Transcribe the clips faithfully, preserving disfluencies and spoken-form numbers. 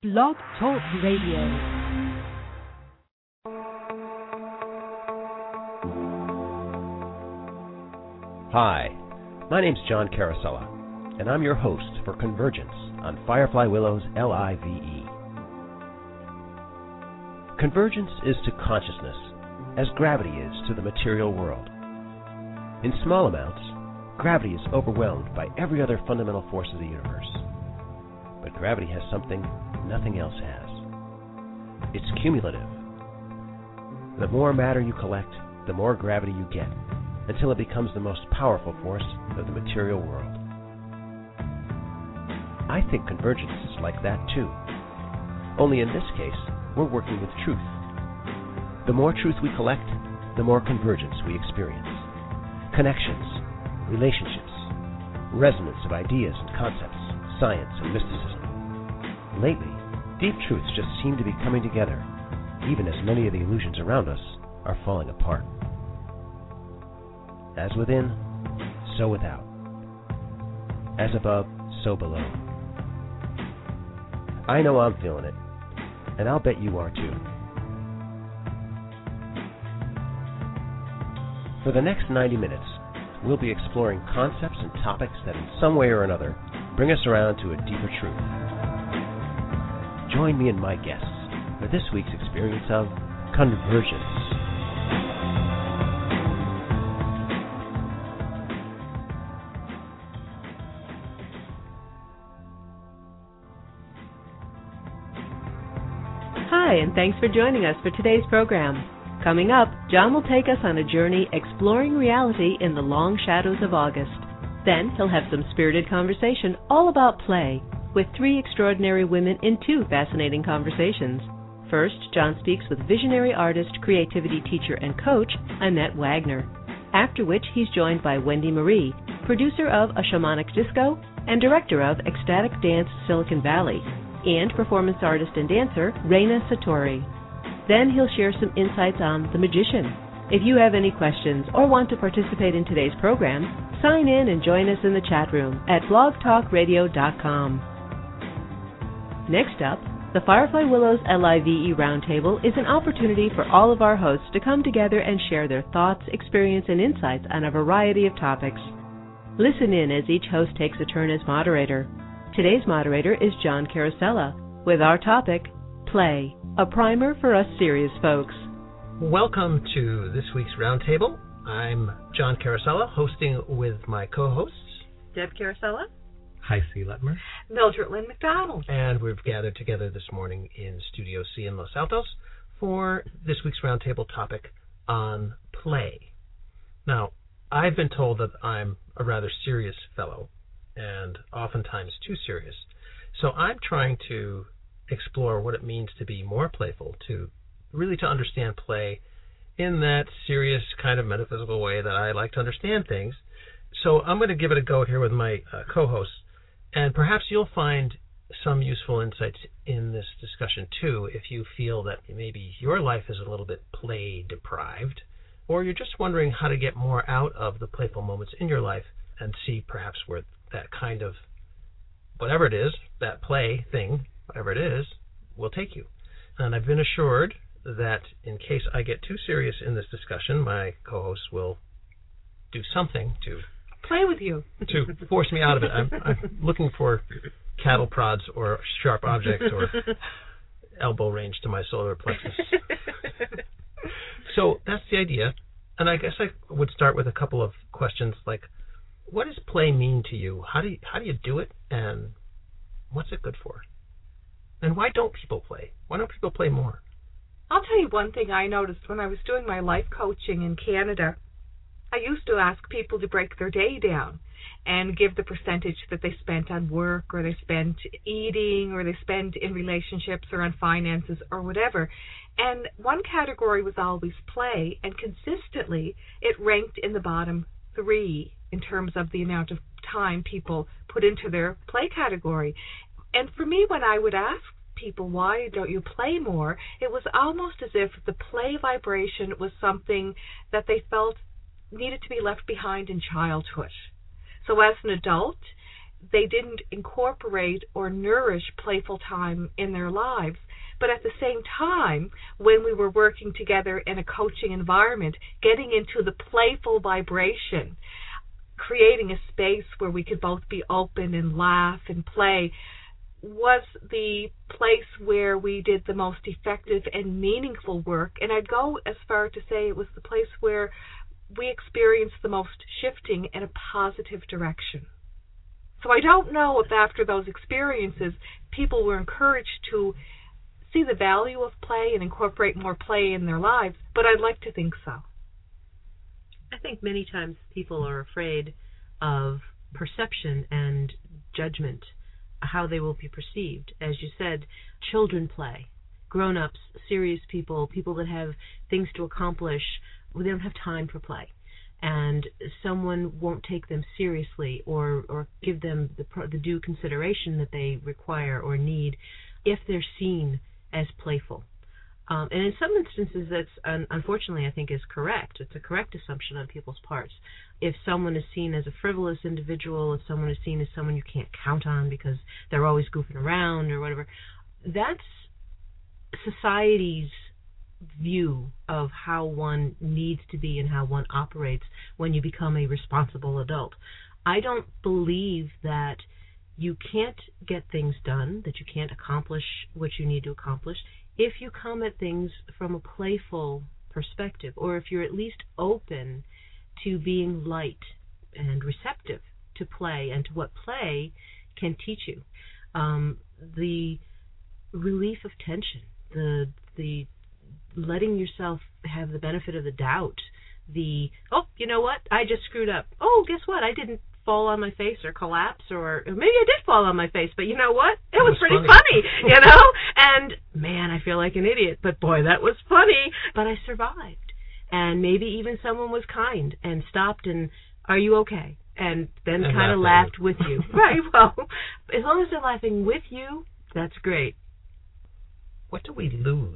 Blog Talk Radio. Hi, my name's John Carosella, and I'm your host for Convergence on Firefly Willow's L I V E. Convergence is to consciousness as gravity is to the material world. In small amounts, gravity is overwhelmed by every other fundamental force of the universe. But gravity has something nothing else has. It's cumulative. The more matter you collect, the more gravity you get, until it becomes the most powerful force of the material world. I think convergence is like that too. Only in this case, we're working with truth. The more truth we collect, the more convergence we experience. Connections, relationships, resonance of ideas and concepts, science and mysticism. Lately, deep truths just seem to be coming together, even as many of the illusions around us are falling apart. As within, so without. As above, so below. I know I'm feeling it, and I'll bet you are too. For the next ninety minutes, we'll be exploring concepts and topics that in some way or another bring us around to a deeper truth. Join me and my guests for this week's experience of convergence. Hi, and thanks for joining us for today's program. Coming up, John will take us on a journey exploring reality in the long shadows of August. Then he'll have some spirited conversation all about play with three extraordinary women in two fascinating conversations. First, John speaks with visionary artist, creativity teacher, and coach Annette Wagner. After which, he's joined by Wendy Marie, producer of A Shamanic Disco and director of Ecstatic Dance Silicon Valley, and performance artist and dancer Reina Satori. Then he'll share some insights on The Magician. If you have any questions or want to participate in today's program, sign in and join us in the chat room at blog talk radio dot com. Next up, the Firefly Willows L I V E Roundtable is an opportunity for all of our hosts to come together and share their thoughts, experience, and insights on a variety of topics. Listen in as each host takes a turn as moderator. Today's moderator is John Carosella, with our topic, Play, a primer for us serious folks. Welcome to this week's Roundtable. I'm John Carosella, hosting with my co-hosts, Deb Carosella, Heisey Letmer, Mildred Lynn McDonald. And we've gathered together this morning in Studio C in Los Altos for this week's Roundtable topic on play. Now, I've been told that I'm a rather serious fellow, and oftentimes too serious. So I'm trying to explore what it means to be more playful, to really to understand play in that serious kind of metaphysical way that I like to understand things. So I'm going to give it a go here with my uh, co-hosts, and perhaps you'll find some useful insights in this discussion too if you feel that maybe your life is a little bit play deprived, or you're just wondering how to get more out of the playful moments in your life and see perhaps where that kind of, whatever it is, that play thing, whatever it is, will take you. And I've been assured that in case I get too serious in this discussion, my co-hosts will do something to play with you, to force me out of it. I'm, I'm looking for cattle prods or sharp objects or elbow range to my solar plexus. So that's the idea. And I guess I would start with a couple of questions like, what does play mean to you? How do you, how do you do it? And what's it good for? And why don't people play? Why don't people play more? I'll tell you one thing I noticed when I was doing my life coaching in Canada. I used to ask people to break their day down and give the percentage that they spent on work, or they spent eating, or they spent in relationships or on finances or whatever. And one category was always play, and consistently it ranked in the bottom three in terms of the amount of time people put into their play category. And for me, when I would ask people, why don't you play more, it was almost as if the play vibration was something that they felt needed to be left behind in childhood. So as an adult, they didn't incorporate or nourish playful time in their lives. But at the same time, when we were working together in a coaching environment, getting into the playful vibration, creating a space where we could both be open and laugh and play, was the place where we did the most effective and meaningful work. And I'd go as far to say it was the place where we experienced the most shifting in a positive direction. So I don't know if after those experiences people were encouraged to see the value of play and incorporate more play in their lives, but I'd like to think so. I think many times people are afraid of perception and judgment, how they will be perceived. As you said, children play, grown-ups, serious people, people that have things to accomplish, they don't have time for play. And someone won't take them seriously or, or give them the, the due consideration that they require or need if they're seen as playful. Um, and in some instances, that's un- unfortunately, I think, is correct. It's a correct assumption on people's parts. If someone is seen as a frivolous individual, if someone is seen as someone you can't count on because they're always goofing around or whatever, that's society's view of how one needs to be and how one operates when you become a responsible adult. I don't believe that you can't get things done, that you can't accomplish what you need to accomplish if you come at things from a playful perspective, or if you're at least open to being light and receptive to play and to what play can teach you. Um, the relief of tension, the the letting yourself have the benefit of the doubt, the, oh, you know what, I just screwed up. Oh, guess what, I didn't fall on my face or collapse, or, or maybe I did fall on my face, but you know what, it, it was, was pretty funny. funny, you know, and man, I feel like an idiot, but boy, that was funny, but I survived. And maybe even someone was kind and stopped and, are you okay? And then kind of laughed with you. Right, well, as long as they're laughing with you, that's great. What do we lose?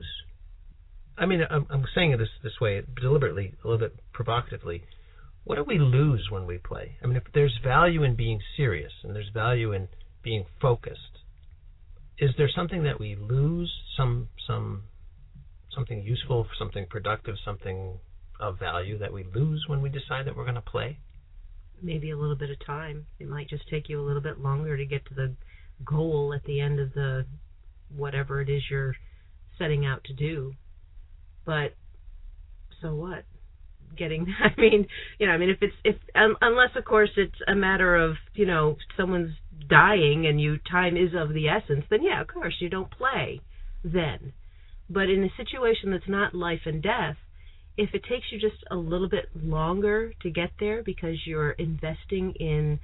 I mean, I'm, I'm saying it this, this way deliberately, a little bit provocatively. What do we lose when we play? I mean, if there's value in being serious and there's value in being focused, is there something that we lose, some some something useful, something productive, something of value that we lose when we decide that we're going to play? Maybe a little bit of time. It might just take you a little bit longer to get to the goal at the end of the whatever it is you're setting out to do. But so what? Getting, I mean, you know, I mean, if it's, if, um, unless of course it's a matter of, you know, someone's dying and you, time is of the essence, then yeah, of course you don't play then. But in a situation that's not life and death, if it takes you just a little bit longer to get there because you're investing in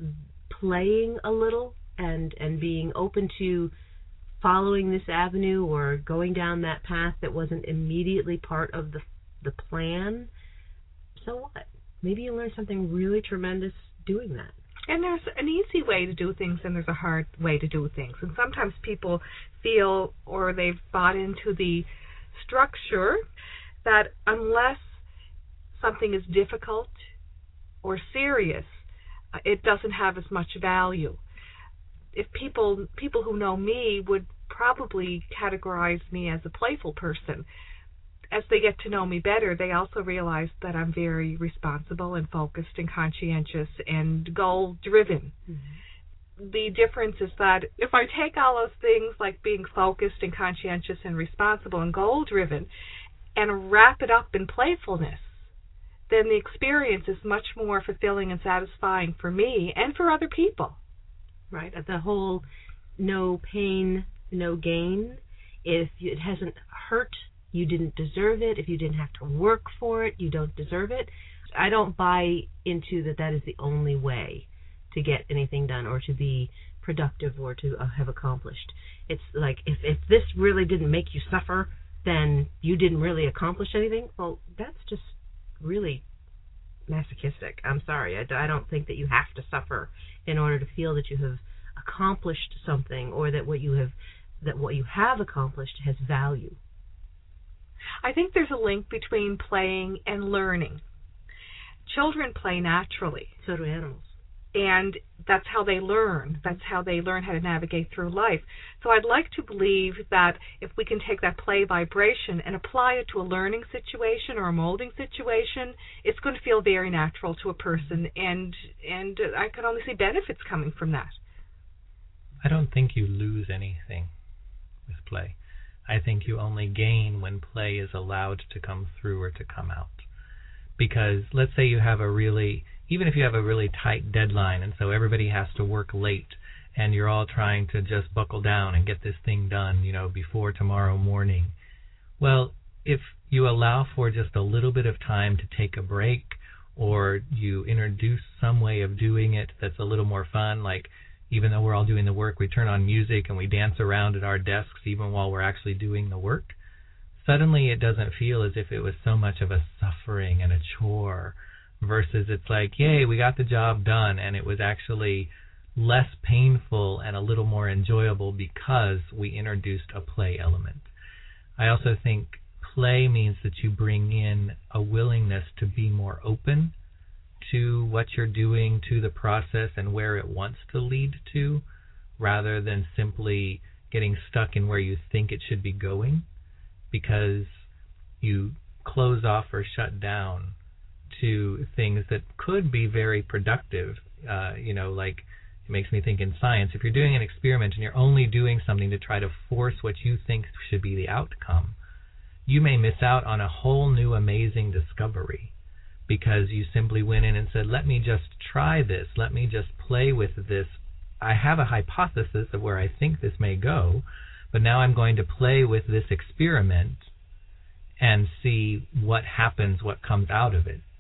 playing a little and, and being open to following this avenue or going down that path that wasn't immediately part of the the plan, so what? Maybe you learn something really tremendous doing that. And there's an easy way to do things and there's a hard way to do things. And sometimes people feel, or they've bought into the structure, that unless something is difficult or serious, it doesn't have as much value. If people people who know me would probably categorize me as a playful person. As they get to know me better, they also realize that I'm very responsible and focused and conscientious and goal-driven. Mm-hmm. The difference is that if I take all those things like being focused and conscientious and responsible and goal-driven and wrap it up in playfulness, then the experience is much more fulfilling and satisfying for me and for other people. Right, the whole no pain, no gain. If it hasn't hurt, you didn't deserve it. If you didn't have to work for it, you don't deserve it. I don't buy into that that is the only way to get anything done or to be productive or to uh, have accomplished. It's like, if, if this really didn't make you suffer, then you didn't really accomplish anything. Well, that's just really masochistic. I'm sorry. I, I don't think that you have to suffer in order to feel that you have accomplished something or that what you have that what you have accomplished has value. I think there's a link between playing and learning. Children play naturally. So do animals. And that's how they learn. That's how they learn how to navigate through life. So I'd like to believe that if we can take that play vibration and apply it to a learning situation or a molding situation, it's going to feel very natural to a person, and and I can only see benefits coming from that. I don't think you lose anything with play. I think you only gain when play is allowed to come through or to come out. Because let's say you have a really, even if you have a really tight deadline, and so everybody has to work late, and you're all trying to just buckle down and get this thing done, you know, before tomorrow morning. Well, if you allow for just a little bit of time to take a break, or you introduce some way of doing it that's a little more fun, like even though we're all doing the work, we turn on music and we dance around at our desks even while we're actually doing the work, suddenly it doesn't feel as if it was so much of a suffering and a chore, versus it's like, yay, we got the job done, and it was actually less painful and a little more enjoyable because we introduced a play element. I also think play means that you bring in a willingness to be more open to what you're doing, to the process and where it wants to lead to, rather than simply getting stuck in where you think it should be going, because you close off or shut down to things that could be very productive. Uh, you know, like it makes me think in science, if you're doing an experiment and you're only doing something to try to force what you think should be the outcome, you may miss out on a whole new amazing discovery because you simply went in and said, let me just try this, let me just play with this. I have a hypothesis of where I think this may go, but now I'm going to play with this experiment and see what happens, what comes out of it.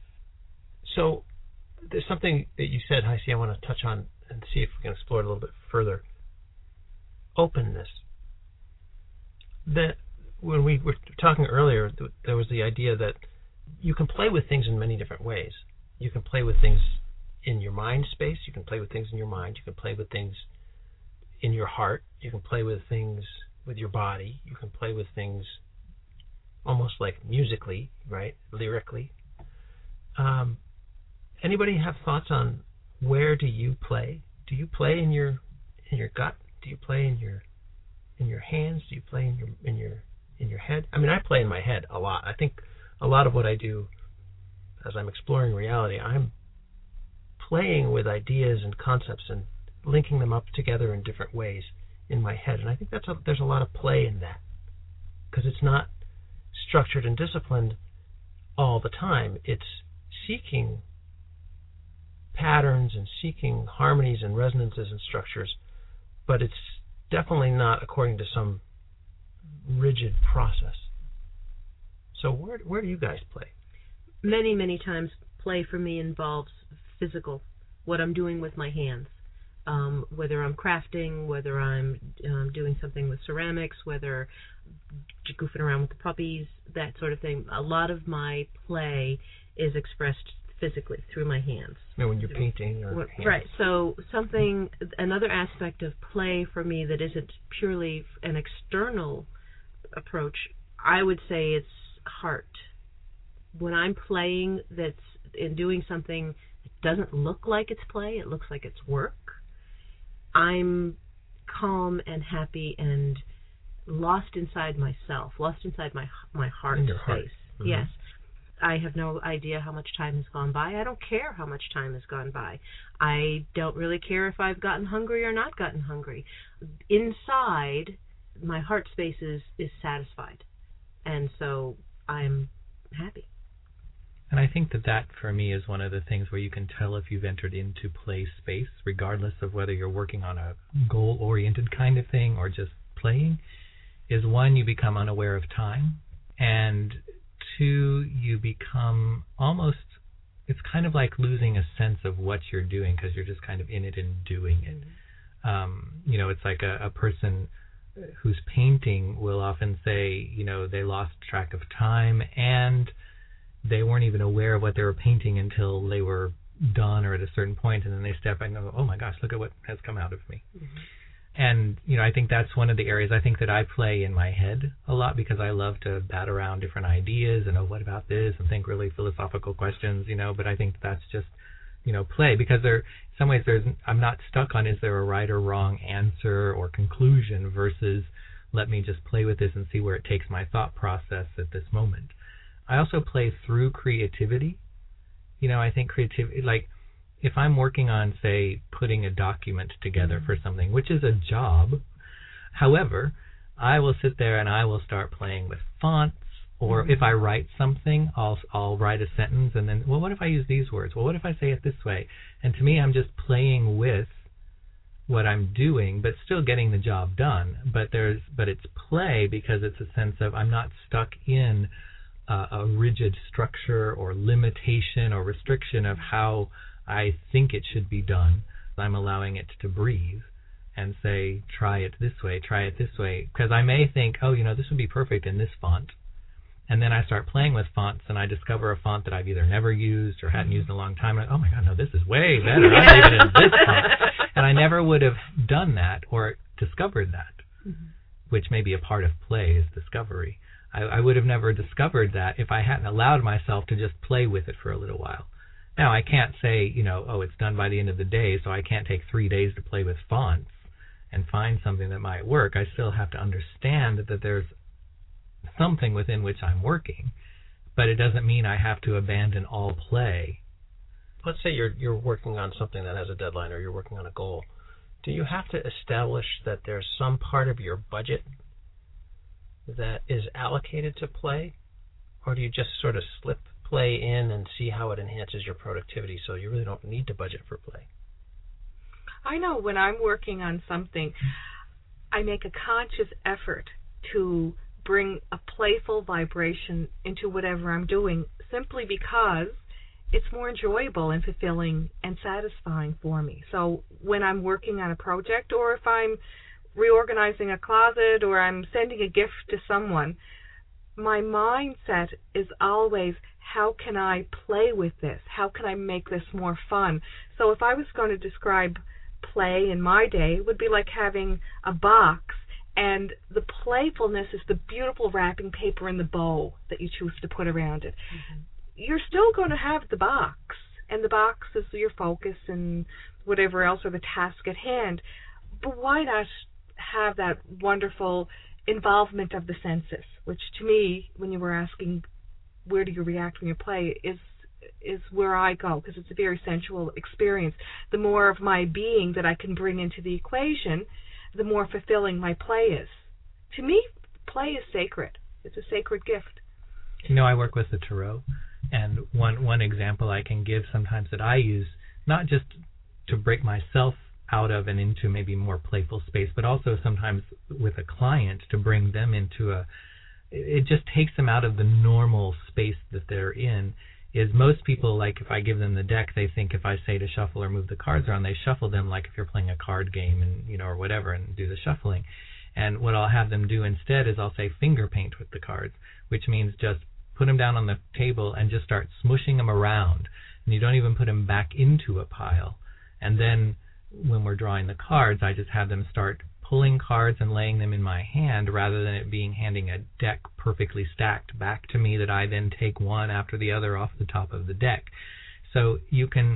So there's something that you said, Heisey, I want to touch on and see if we can explore it a little bit further. Openness. That when we were talking earlier, there was the idea that you can play with things in many different ways. You can play with things in your mind space. You can play with things in your mind. You can play with things in your heart. You can play with things with your body. You can play with things almost like musically, right? Lyrically. Um, anybody have thoughts on where do you play? Do you play in your in your gut? Do you play in your in your hands? Do you play in your in your in your head? I mean, I play in my head a lot. I think a lot of what I do as I'm exploring reality, I'm playing with ideas and concepts and linking them up together in different ways in my head. And I think that's a, there's a lot of play in that, because it's not structured and disciplined all the time. It's seeking patterns and seeking harmonies and resonances and structures, but it's definitely not according to some rigid process. So where where do you guys play? Many, many times play for me involves physical, what I'm doing with my hands. Um, whether I'm crafting, whether I'm um, doing something with ceramics, whether goofing around with the puppies, that sort of thing. A lot of my play is expressed physically through my hands. You know, when you're painting or hands. Right. So something, another aspect of play for me that isn't purely an external approach, I would say it's heart. When I'm playing that's in doing something that doesn't look like it's play, it looks like it's work, I'm calm and happy and lost inside myself, lost inside my my heart in space. Your heart. Mm-hmm. Yes. I have no idea how much time has gone by. I don't care how much time has gone by. I don't really care if I've gotten hungry or not gotten hungry. Inside, my heart space is, is satisfied. And so I'm happy. And I think that that, for me, is one of the things where you can tell if you've entered into play space, regardless of whether you're working on a goal-oriented kind of thing or just playing, is one, you become unaware of time, and two, you become almost, it's kind of like losing a sense of what you're doing because you're just kind of in it and doing it. Um, you know, it's like a, a person who's painting will often say, you know, they lost track of time and they weren't even aware of what they were painting until they were done or at a certain point, and then they step back and go, oh my gosh, look at what has come out of me. Mm-hmm. And, you know, I think that's one of the areas I think that I play in my head a lot because I love to bat around different ideas and, oh, what about this, and think really philosophical questions, you know, but I think that's just you know, play, because there, in some ways, there's I'm not stuck on is there a right or wrong answer or conclusion versus let me just play with this and see where it takes my thought process at this moment. I also play through creativity. You know, I think creativity, like if I'm working on, say, putting a document together for something, which is a job, however, I will sit there and I will start playing with fonts, or if I write something, I'll I'll write a sentence and then, well, what if I use these words? Well, what if I say it this way? And to me, I'm just playing with what I'm doing, but still getting the job done. But there's, but it's play because it's a sense of I'm not stuck in uh, a rigid structure or limitation or restriction of how I think it should be done. I'm allowing it to breathe and say, try it this way, try it this way. Because I may think, oh, you know, this would be perfect in this font. And then I start playing with fonts and I discover a font that I've either never used or hadn't used in a long time. And I, oh my God, no, this is way better. I'm leaving it in this font. And I never would have done that or discovered that, mm-hmm. which may be a part of play is discovery. I, I would have never discovered that if I hadn't allowed myself to just play with it for a little while. Now, I can't say, you know, oh, it's done by the end of the day, so I can't take three days to play with fonts and find something that might work. I still have to understand that there's something within which I'm working, but it doesn't mean I have to abandon all play. Let's say you're you're working on something that has a deadline or you're working on a goal. Do you have to establish that there's some part of your budget that is allocated to play, or do you just sort of slip play in and see how it enhances your productivity so you really don't need to budget for play? I know when I'm working on something, I make a conscious effort to bring a playful vibration into whatever I'm doing, simply because it's more enjoyable and fulfilling and satisfying for me. So when I'm working on a project, or if I'm reorganizing a closet, or I'm sending a gift to someone, my mindset is always, how can I play with this? How can I make this more fun? So if I was going to describe play in my day, it would be like having a box, and the playfulness is the beautiful wrapping paper and the bow that you choose to put around it. Mm-hmm. You're still going to have the box, and the box is your focus and whatever else, or the task at hand. But why not have that wonderful involvement of the senses, which to me, when you were asking where do you react when you play, is is where I go, because it's a very sensual experience. The more of my being that I can bring into the equation, the more fulfilling my play is. To me, play is sacred. It's a sacred gift. You know, I work with the Tarot, and one one example I can give sometimes that I use, not just to break myself out of and into maybe more playful space, but also sometimes with a client to bring them into a, it just takes them out of the normal space that they're in, is most people, like if I give them the deck, they think if I say to shuffle or move the cards around, they shuffle them like if you're playing a card game and, you know, or whatever, and do the shuffling. And what I'll have them do instead is I'll say finger paint with the cards, which means just put them down on the table and just start smushing them around. And you don't even put them back into a pile. And then when we're drawing the cards, I just have them start pulling cards and laying them in my hand, rather than it being handing a deck perfectly stacked back to me that I then take one after the other off the top of the deck. So you can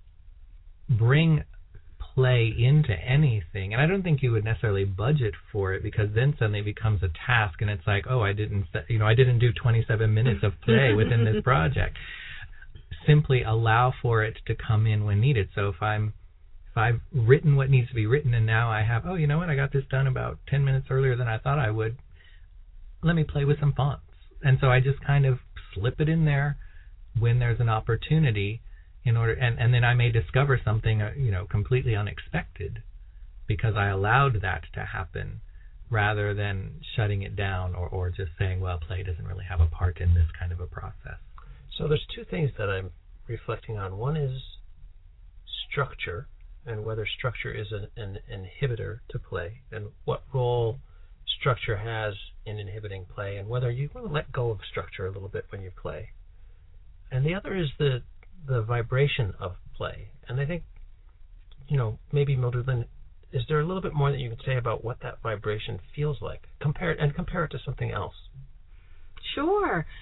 bring play into anything, and I don't think you would necessarily budget for it, because then suddenly it becomes a task, and it's like, oh, I didn't, you know, I didn't do twenty-seven minutes of play within this project. Simply allow for it to come in when needed. So if I'm If I've written what needs to be written, and now I have, oh, you know what, I got this done about ten minutes earlier than I thought I would, let me play with some fonts. And so I just kind of slip it in there when there's an opportunity, in order, and, and then I may discover something, uh, you know, completely unexpected, because I allowed that to happen, rather than shutting it down, or, or just saying, well, play doesn't really have a part in this kind of a process. So there's two things that I'm reflecting on. One is structure, and whether structure is an, an inhibitor to play, and what role structure has in inhibiting play, and whether you want to let go of structure a little bit when you play. And the other is the the vibration of play. And I think, you know, maybe Mildred Lynn, is there a little bit more that you can say about what that vibration feels like? Compare it, and compare it to something else. Sure.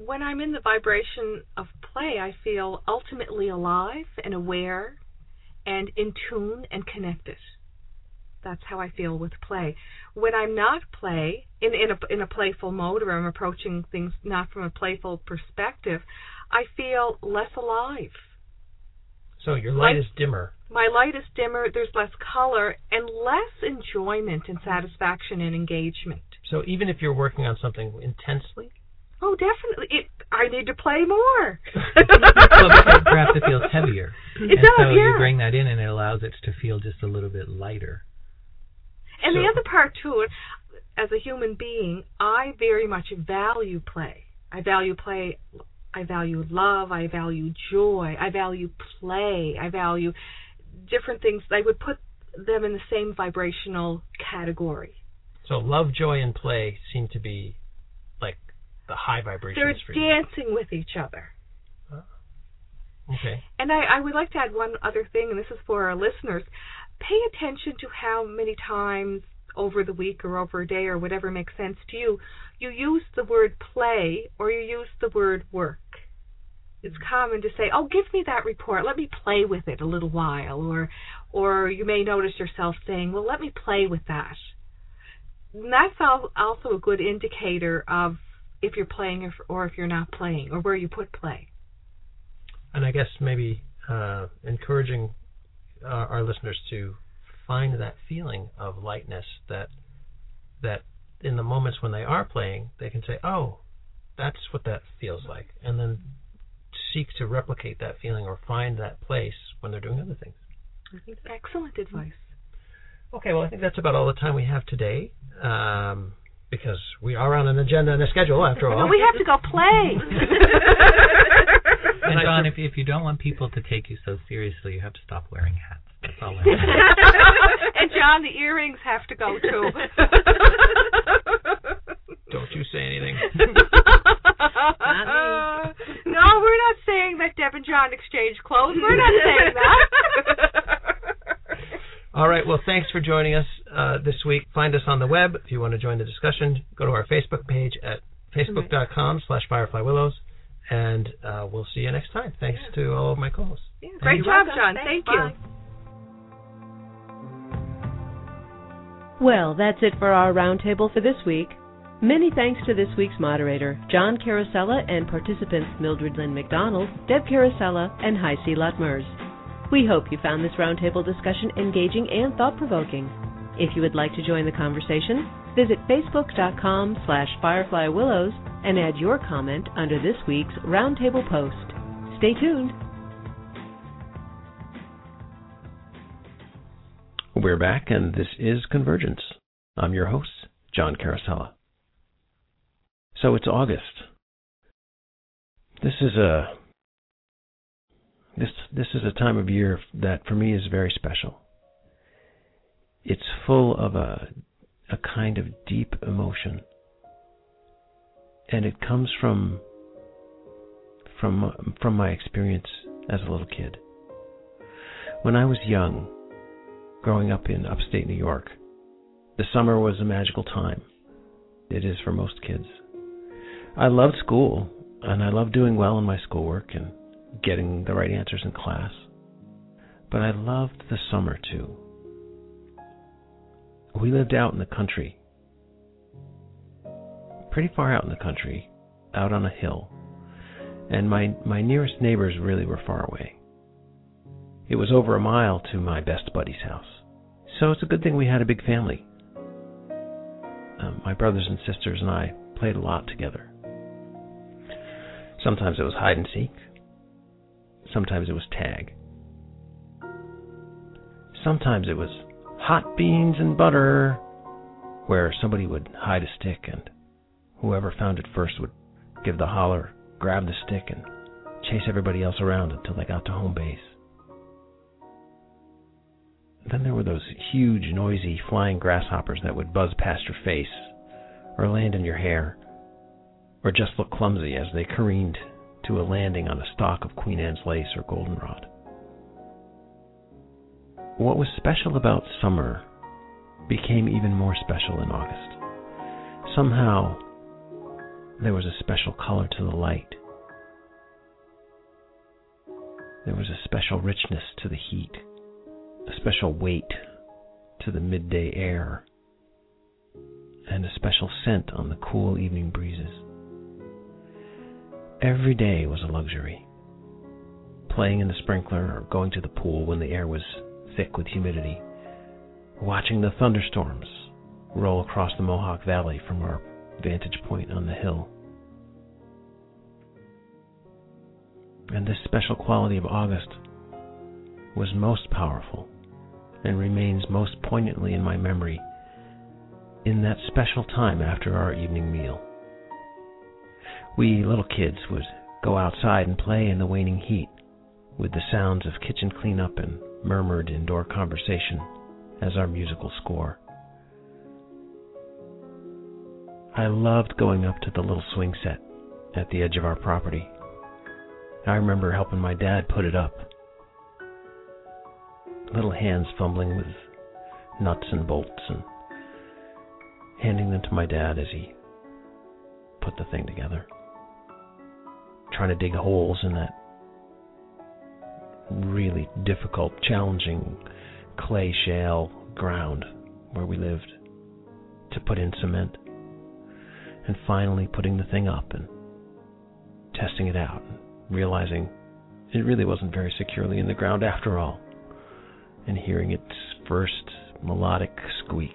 when I'm in the vibration of play, I feel ultimately alive and aware and in tune and connected. That's how I feel with play. When I'm not play, in, in, a, in a playful mode, or I'm approaching things not from a playful perspective, I feel less alive. So your light my, is dimmer. My light is dimmer, there's less color, and less enjoyment and satisfaction and engagement. So even if you're working on something intensely? Oh, definitely. It, I need to play more. Well, because perhaps it feels heavier. It and does, so yeah. you bring that in, and it allows it to feel just a little bit lighter. And so, the other part, too, as a human being, I very much value play. I value play. I value love. I value joy. I value play. I value different things. I would put them in the same vibrational category. So love, joy, and play seem to be like the high vibrations They're for you. dancing with each other. Oh. Okay. And I, I would like to add one other thing, and this is for our listeners. Pay attention to how many times over the week or over a day or whatever makes sense to you, you use the word play or you use the word work. It's common to say, oh, give me that report. Let me play with it a little while. Or or you may notice yourself saying, well, let me play with that. And that's also a good indicator of if you're playing or if you're not playing, or where you put play. And I guess maybe uh, encouraging uh, our listeners to find that feeling of lightness, that that in the moments when they are playing, they can say, oh, that's what that feels like, and then seek to replicate that feeling or find that place when they're doing other things. Excellent advice. Okay, well, I think that's about all the time we have today, um, because we are on an agenda and a schedule, after all. No, we have to go play. And John, if if you don't want people to take you so seriously, you have to stop wearing hats. That's all I And John, the earrings have to go too. Don't you say anything. Not me. No, we're not saying that Deb and John exchange clothes. We're not saying that. All right, well, thanks for joining us uh, this week. Find us on the web. If you want to join the discussion, go to our Facebook page at facebook.com slash Firefly Willows, and uh, we'll see you next time. Thanks yeah. to all of my co-hosts. Yeah, great job, John. Thank you. Bye. Well, that's it for our roundtable for this week. Many thanks to this week's moderator, John Carosella, and participants Mildred Lynn McDonald, Deb Carosella, and Heisey Lutmers. We hope you found this roundtable discussion engaging and thought-provoking. If you would like to join the conversation, visit facebook.com slash Firefly Willows and add your comment under this week's roundtable post. Stay tuned. We're back, and this is Convergence. I'm your host, John Carosella. So it's August. This is a this this is a time of year that for me is very special. It's full of a a kind of deep emotion, and it comes from from from my experience as a little kid. When I was young, growing up in upstate New York, the summer was a magical time. It is for most kids. I loved school, and I loved doing well in my schoolwork and getting the right answers in class. But I loved the summer, too. We lived out in the country, pretty far out in the country, out on a hill, and my, my nearest neighbors really were far away. It was over a mile to my best buddy's house. So it's a good thing we had a big family. Um, my brothers and sisters and I played a lot together. Sometimes it was hide and seek. Sometimes it was tag. Sometimes it was hot beans and butter, where somebody would hide a stick and whoever found it first would give the holler, grab the stick, and chase everybody else around until they got to home base. Then there were those huge, noisy, flying grasshoppers that would buzz past your face, or land in your hair, or just look clumsy as they careened to a landing on a stalk of Queen Anne's lace or goldenrod. What was special about summer became even more special in August. Somehow, There was a special color to the light. There was a special richness to the heat, a special weight to the midday air, and a special scent on the cool evening breezes. Every day was a luxury. Playing in the sprinkler or going to the pool when the air was thick with humidity, watching the thunderstorms roll across the Mohawk Valley from our vantage point on the hill. And this special quality of August was most powerful and remains most poignantly in my memory in that special time after our evening meal. We little kids would go outside and play in the waning heat with the sounds of kitchen cleanup and murmured indoor conversation as our musical score. I loved going up to the little swing set at the edge of our property. I remember helping my dad put it up. Little hands fumbling with nuts and bolts and handing them to my dad as he put the thing together. Trying to dig holes in that really difficult, challenging clay shale ground where we lived to put in cement. And finally putting the thing up and testing it out and realizing it really wasn't very securely in the ground after all, and hearing its first melodic squeaks.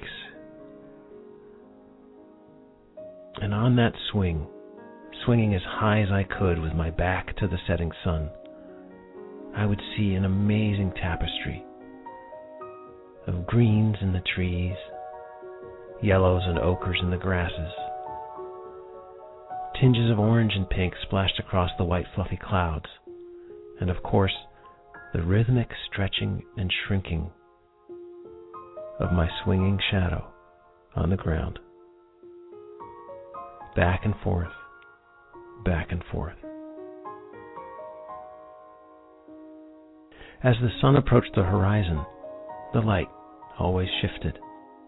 And on that swing, swinging as high as I could with my back to the setting sun, I would see an amazing tapestry of greens in the trees, yellows and ochres in the grasses, tinges of orange and pink splashed across the white fluffy clouds, and of course, the rhythmic stretching and shrinking of my swinging shadow on the ground. Back and forth, back and forth. As the sun approached the horizon, the light always shifted.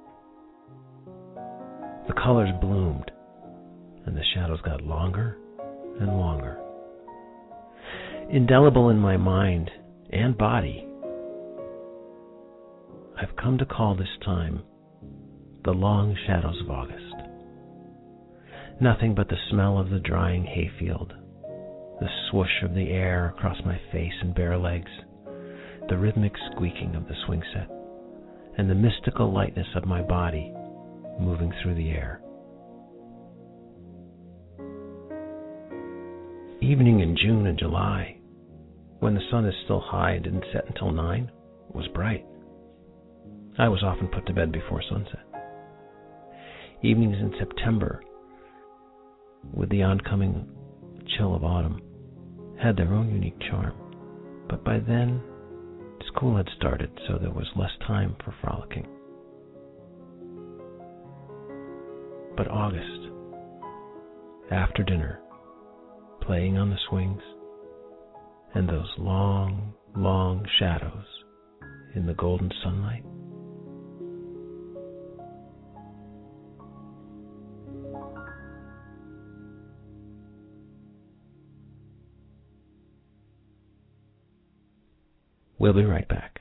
The colors bloomed, and the shadows got longer and longer. Indelible in my mind and body, I've come to call this time the long shadows of August. Nothing but the smell of the drying hayfield, the swoosh of the air across my face and bare legs, the rhythmic squeaking of the swing set, and the mystical lightness of my body moving through the air. Evening in June and July, when the sun is still high and didn't set until nine, was bright. I was often put to bed before sunset. Evenings in September, with the oncoming chill of autumn, had their own unique charm. But by then, school had started, so there was less time for frolicking. But August, after dinner, playing on the swings, and those long, long shadows in the golden sunlight. We'll be right back.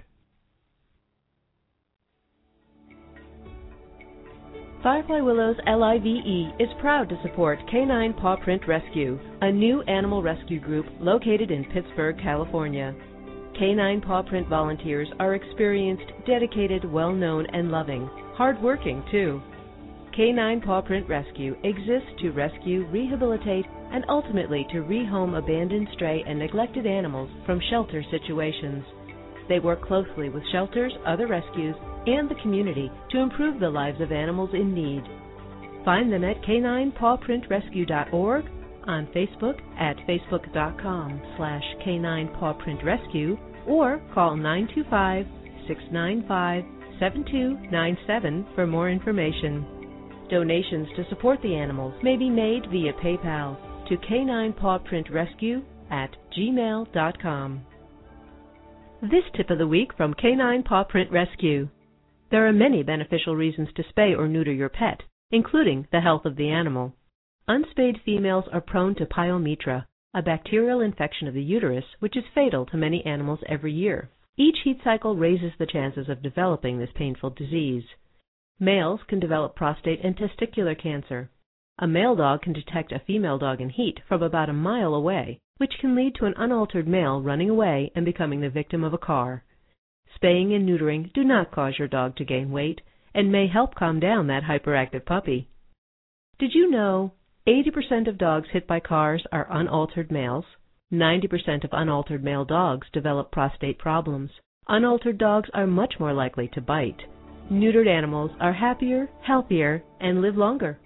Firefly Willows L I V E is proud to support Canine Paw Print Rescue, a new animal rescue group located in Pittsburgh, California. Canine Paw Print volunteers are experienced, dedicated, well-known, and loving, hard-working too. Canine Paw Print Rescue exists to rescue, rehabilitate, and ultimately to rehome abandoned, stray, and neglected animals from shelter situations. They work closely with shelters, other rescues, and the community to improve the lives of animals in need. Find them at canine paw print rescue dot org, on Facebook at facebook.com slash canine paw print rescue, or call nine two five, six nine five, seven two nine seven for more information. Donations to support the animals may be made via PayPal to canine paw print rescue at gmail dot com. This tip of the week from Canine Paw Print Rescue. There are many beneficial reasons to spay or neuter your pet, including the health of the animal. Unspayed females are prone to pyometra, a bacterial infection of the uterus which is fatal to many animals every year. Each heat cycle raises the chances of developing this painful disease. Males can develop prostate and testicular cancer. A male dog can detect a female dog in heat from about a mile away, which can lead to an unaltered male running away and becoming the victim of a car. Spaying and neutering do not cause your dog to gain weight and may help calm down that hyperactive puppy. Did you know eighty percent of dogs hit by cars are unaltered males? ninety percent of unaltered male dogs develop prostate problems. Unaltered dogs are much more likely to bite. Neutered animals are happier, healthier, and live longer.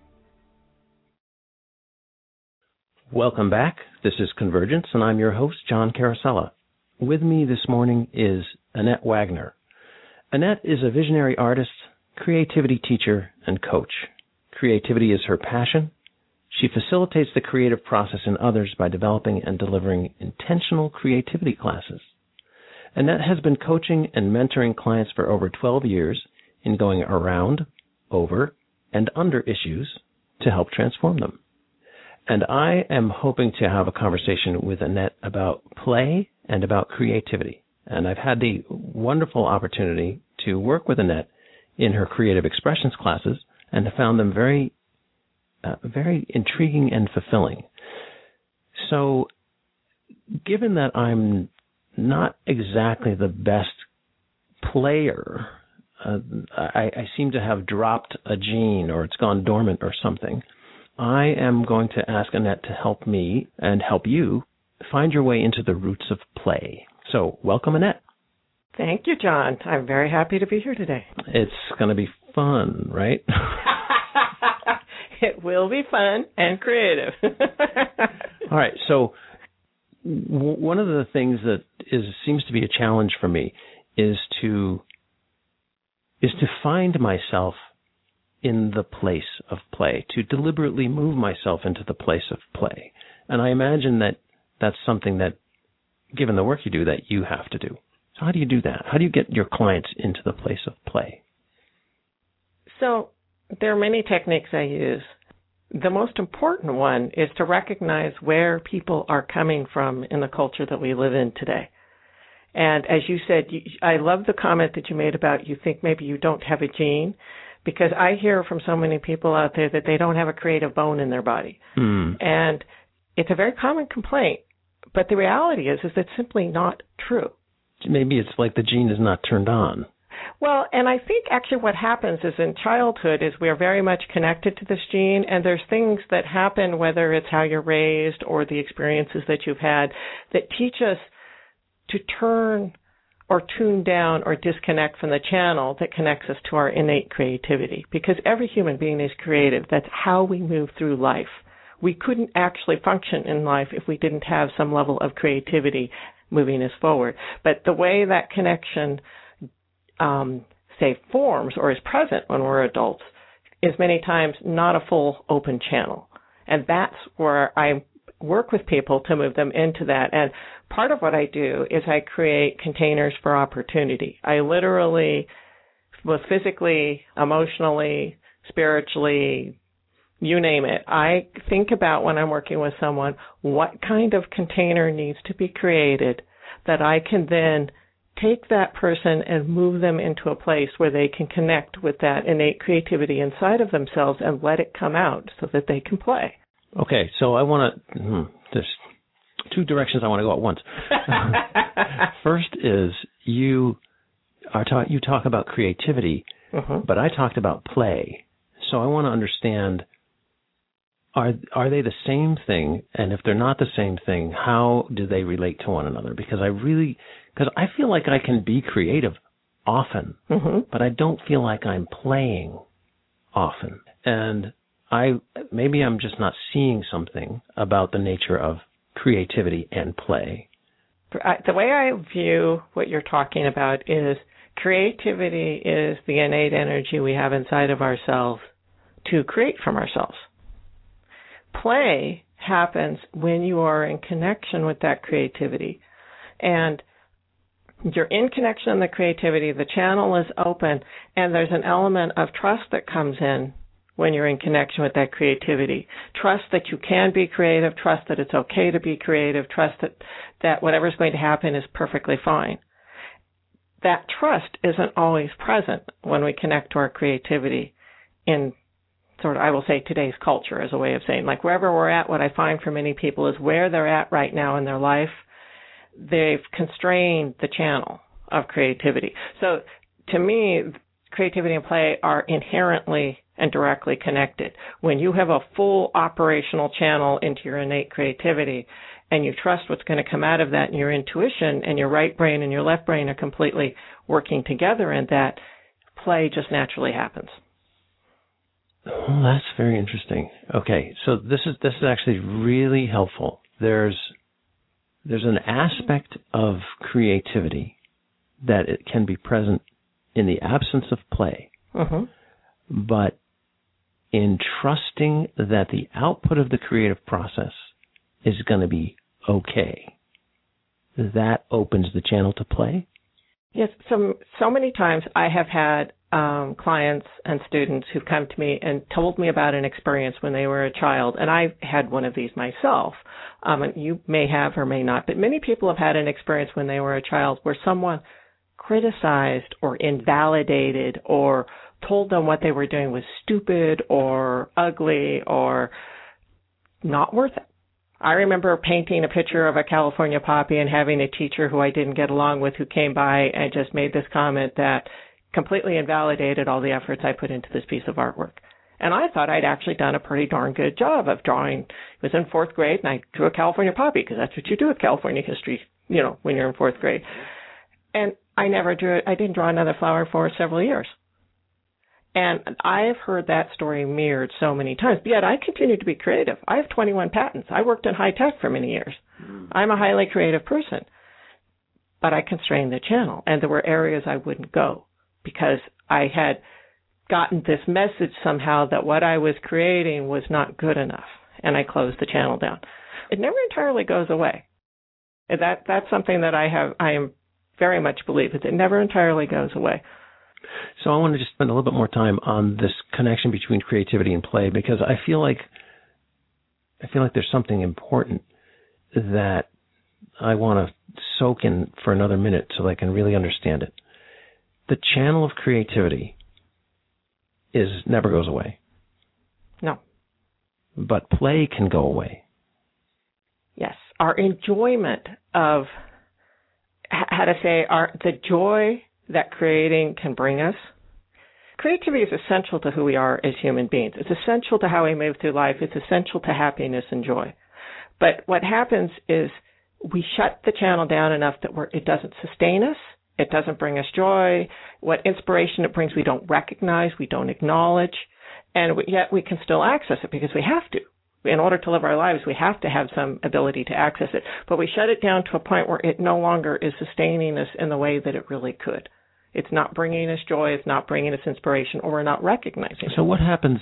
Welcome back. This is Convergence, and I'm your host, John Carosella. With me this morning is Annette Wagner. Annette is a visionary artist, creativity teacher, and coach. Creativity is her passion. She facilitates the creative process in others by developing and delivering intentional creativity classes. Annette has been coaching and mentoring clients for over twelve years in going around, over, and under issues to help transform them. And I am hoping to have a conversation with Annette about play and about creativity. And I've had the wonderful opportunity to work with Annette in her creative expressions classes and have found them very Uh, very intriguing and fulfilling. So, given that I'm not exactly the best player, uh, I, I seem to have dropped a gene or it's gone dormant or something, I am going to ask Annette to help me and help you find your way into the roots of play. So, welcome, Annette. Thank you, John. I'm very happy to be here today. It's going to be fun, right? It will be fun and creative. All right. So w- one of the things that is seems to be a challenge for me is to is to find myself in the place of play, to deliberately move myself into the place of play. And I imagine that that's something that, given the work you do, that you have to do. So how do you do that? How do you get your clients into the place of play? So there are many techniques I use. The most important one is to recognize where people are coming from in the culture that we live in today. And as you said, you, I love the comment that you made about you think maybe you don't have a gene, because I hear from so many people out there that they don't have a creative bone in their body. Mm. And it's a very common complaint. But the reality is, is it's simply not true. Maybe it's like the gene is not turned on. Well, and I think actually what happens is in childhood is we are very much connected to this gene, and there's things that happen, whether it's how you're raised or the experiences that you've had, that teach us to turn or tune down or disconnect from the channel that connects us to our innate creativity. Because every human being is creative. That's how we move through life. We couldn't actually function in life if we didn't have some level of creativity moving us forward. But the way that connection Um, say, forms or is present when we're adults is many times not a full open channel. And that's where I work with people to move them into that. And part of what I do is I create containers for opportunity. I literally, both physically, emotionally, spiritually, you name it, I think about when I'm working with someone, what kind of container needs to be created that I can then take that person and move them into a place where they can connect with that innate creativity inside of themselves and let it come out so that they can play. Okay, so I want to, hmm, there's two directions I want to go at once. First is you are ta- you talk about creativity, uh-huh. but I talked about play. So I want to understand, are are they the same thing? And if they're not the same thing, how do they relate to one another? Because I really... Because I feel like I can be creative often, mm-hmm. but I don't feel like I'm playing often. And I maybe I'm just not seeing something about the nature of creativity and play. The way I view what you're talking about is creativity is the innate energy we have inside of ourselves to create from ourselves. Play happens when you are in connection with that creativity. And you're in connection with the creativity, the channel is open, and there's an element of trust that comes in when you're in connection with that creativity. Trust that you can be creative, trust that it's okay to be creative, trust that, that whatever's going to happen is perfectly fine. That trust isn't always present when we connect to our creativity in sort of, I will say, today's culture as a way of saying, like, wherever we're at, what I find for many people is where they're at right now in their life, they've constrained the channel of creativity. So to me, creativity and play are inherently and directly connected. When you have a full operational channel into your innate creativity and you trust what's going to come out of that, and your intuition and your right brain and your left brain are completely working together in that, play just naturally happens. Oh, that's very interesting. Okay, so this is this is actually really helpful. There's there's an aspect of creativity that it can be present in the absence of play, mm-hmm. but in trusting that the output of the creative process is going to be okay, that opens the channel to play? Yes, so, so many times I have had um, clients and students who've come to me and told me about an experience when they were a child, and I've had one of these myself. Um, and you may have or may not, but many people have had an experience when they were a child where someone criticized or invalidated or told them what they were doing was stupid or ugly or not worth it. I remember painting a picture of a California poppy and having a teacher who I didn't get along with who came by and just made this comment that completely invalidated all the efforts I put into this piece of artwork. And I thought I'd actually done a pretty darn good job of drawing. I was in fourth grade and I drew a California poppy because that's what you do with California history, you know, when you're in fourth grade. And I never drew it. I didn't draw another flower for several years. And I've heard that story mirrored so many times. But yet I continue to be creative. I have twenty-one patents. I worked in high tech for many years. Mm. I'm a highly creative person. But I constrained the channel. And there were areas I wouldn't go because I had gotten this message somehow that what I was creating was not good enough. And I closed the channel down. It never entirely goes away. That That's something that I have, I am very much believe it. It never entirely goes away. So I want to just spend a little bit more time on this connection between creativity and play because I feel like I feel like there's something important that I want to soak in for another minute so that I can really understand it. The channel of creativity is never goes away. No. But play can go away. Yes. Our enjoyment of how to say our the joy that creating can bring us. Creativity is essential to who we are as human beings. It's essential to how we move through life. It's essential to happiness and joy. But what happens is we shut the channel down enough that we're, it doesn't sustain us. It doesn't bring us joy. What inspiration it brings, we don't recognize, we don't acknowledge, and we, yet we can still access it because we have to. In order to live our lives, we have to have some ability to access it. But we shut it down to a point where it no longer is sustaining us in the way that it really could. It's not bringing us joy. It's not bringing us inspiration, or we're not recognizing it. So what happens?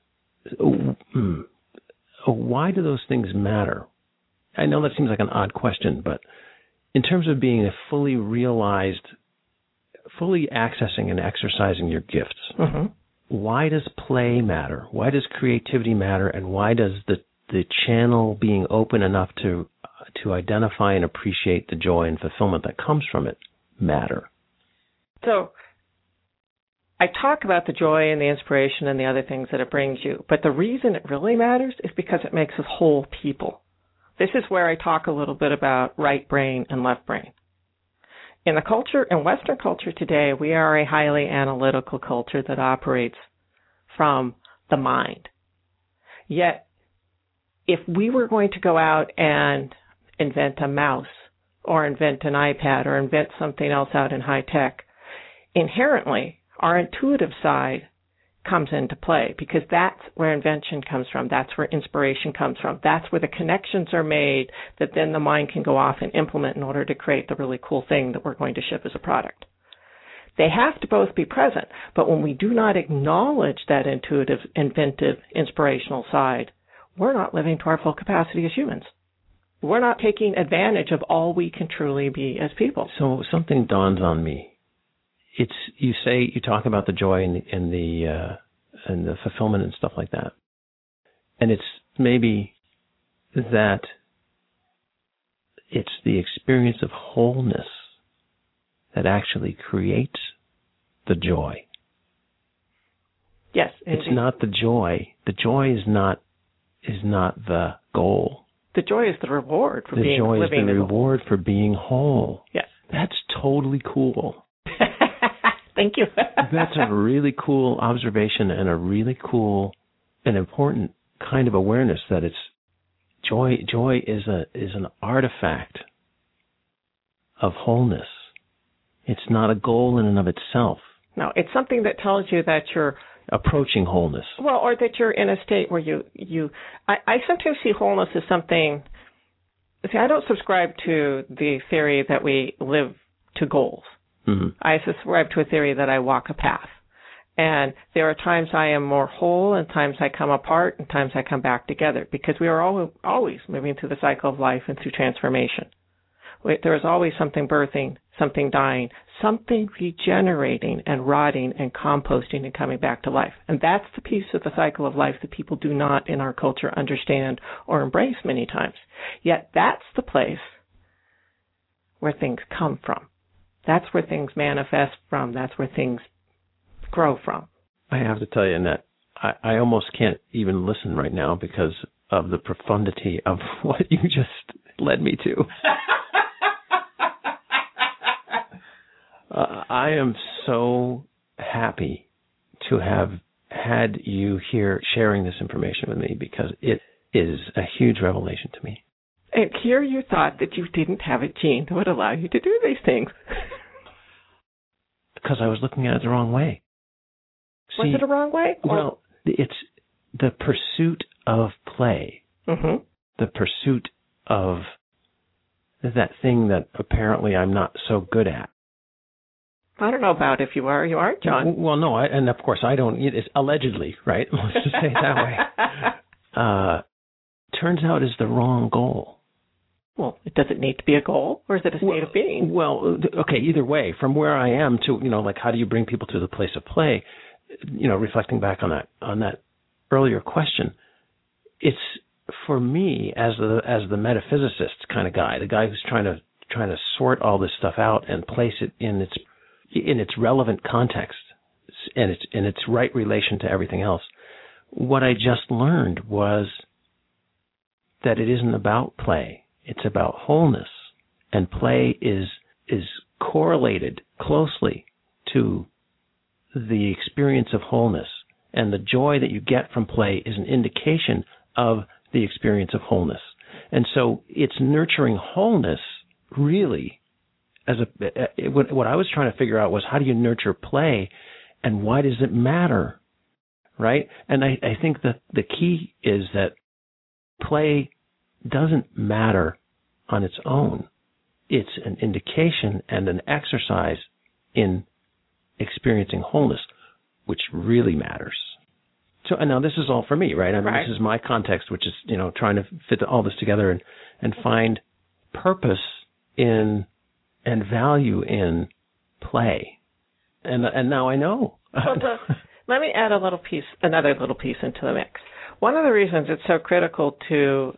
Why do those things matter? I know that seems like an odd question, but in terms of being a fully realized, fully accessing and exercising your gifts, mm-hmm. why does play matter? Why does creativity matter? And why does the, the channel being open enough to to identify and appreciate the joy and fulfillment that comes from it matter? So I talk about the joy and the inspiration and the other things that it brings you, but the reason it really matters is because it makes us whole people. This is where I talk a little bit about right brain and left brain. In the culture, in Western culture today, we are a highly analytical culture that operates from the mind. Yet, if we were going to go out and invent a mouse or invent an iPad or invent something else out in high tech, inherently, our intuitive side comes into play because that's where invention comes from. That's where inspiration comes from. That's where the connections are made that then the mind can go off and implement in order to create the really cool thing that we're going to ship as a product. They have to both be present, but when we do not acknowledge that intuitive, inventive, inspirational side, we're not living to our full capacity as humans. We're not taking advantage of all we can truly be as people. So something dawns on me. It's you say you talk about the joy and the, and the uh, and the fulfillment and stuff like that. And it's maybe that it's the experience of wholeness that actually creates the joy. Yes, indeed. It's not the joy. The joy is not is not the goal. The joy is the reward for the being joy living. The joy is the reward for being whole. Yes. That's totally cool. Thank you. That's a really cool observation and a really cool and important kind of awareness that it's joy. Joy is a is an artifact of wholeness. It's not a goal in and of itself. No, it's something that tells you that you're approaching wholeness. Well, or that you're in a state where you you. I, I sometimes see wholeness as something. See, I don't subscribe to the theory that we live to goals. Mm-hmm. I subscribe to a theory that I walk a path. And there are times I am more whole and times I come apart and times I come back together because we are all, always moving through the cycle of life and through transformation. There is always something birthing, something dying, something regenerating and rotting and composting and coming back to life. And that's the piece of the cycle of life that people do not in our culture understand or embrace many times. Yet that's the place where things come from. That's where things manifest from. That's where things grow from. I have to tell you, Annette, I, I almost can't even listen right now because of the profundity of what you just led me to. uh, I am so happy to have had you here sharing this information with me because it is a huge revelation to me. And here you thought that you didn't have a gene that would allow you to do these things. Because I was looking at it the wrong way. Was See, it a wrong way? Well, it's the pursuit of play, mm-hmm. the pursuit of that thing that apparently I'm not so good at. I don't know about if you are or you aren't, John. Well, no, I, and of course I don't. It's allegedly, right? Let's just say it that way. Uh, turns out is the wrong goal. Well, does it need to be a goal, or is it a state well, of being? Well, okay, either way, from where I am to, you know, like how do you bring people to the place of play? You know, reflecting back on that on that earlier question, it's for me as the as the metaphysicist kind of guy, the guy who's trying to trying to sort all this stuff out and place it in its in its relevant context and its in its right relation to everything else. What I just learned was that it isn't about play. It's about wholeness, and play is is correlated closely to the experience of wholeness, and the joy that you get from play is an indication of the experience of wholeness. And so it's nurturing wholeness really as a what, what I was trying to figure out was how do you nurture play and why does it matter, right? And I, I think that the key is that play doesn't matter on its own. It's an indication and an exercise in experiencing wholeness, which really matters. So, and now this is all for me, right? I mean, right. This is my context, which is, you know, trying to fit all this together and, and find purpose in and value in play. And and now I know. Well, the, let me add a little piece, another little piece into the mix. One of the reasons it's so critical to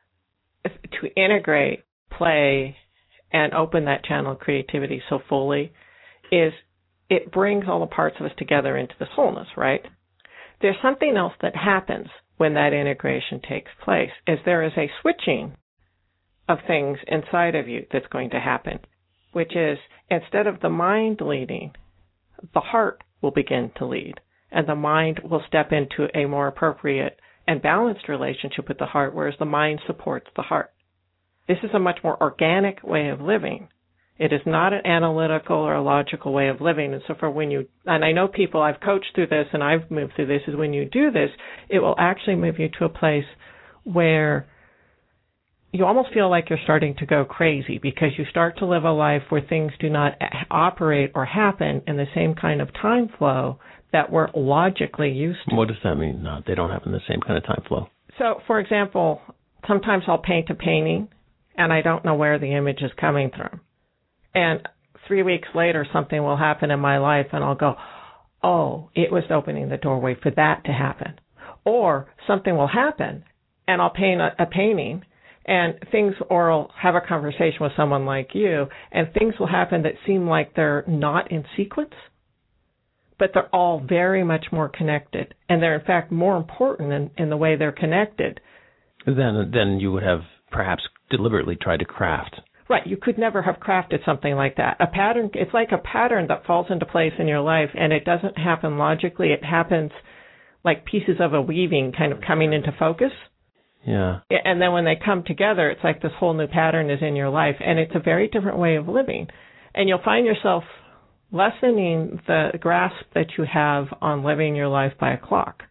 to integrate play and open that channel of creativity so fully is it brings all the parts of us together into this wholeness, right? There's something else that happens when that integration takes place, is there is a switching of things inside of you that's going to happen, which is instead of the mind leading, the heart will begin to lead, and the mind will step into a more appropriate and balanced relationship with the heart, whereas the mind supports the heart. This is a much more organic way of living. It is not an analytical or a logical way of living. And so for when you, and I know people, I've coached through this and I've moved through this, is when you do this, it will actually move you to a place where you almost feel like you're starting to go crazy because you start to live a life where things do not operate or happen in the same kind of time flow that we're logically used to. What does that mean? No, they don't happen in the same kind of time flow. So, for example, sometimes I'll paint a painting and I don't know where the image is coming from. And three weeks later, something will happen in my life and I'll go, oh, it was opening the doorway for that to happen. Or something will happen, and I'll paint a, a painting, and things, or I'll have a conversation with someone like you, and things will happen that seem like they're not in sequence, but they're all very much more connected, and they're in fact more important in, in the way they're connected. Then, then you would have perhaps deliberately tried to craft. Right, you could never have crafted something like that. A pattern, it's like a pattern that falls into place in your life, and it doesn't happen logically. It happens like pieces of a weaving kind of coming into focus. Yeah. And then when they come together, it's like this whole new pattern is in your life, and it's a very different way of living. And you'll find yourself lessening the grasp that you have on living your life by a clock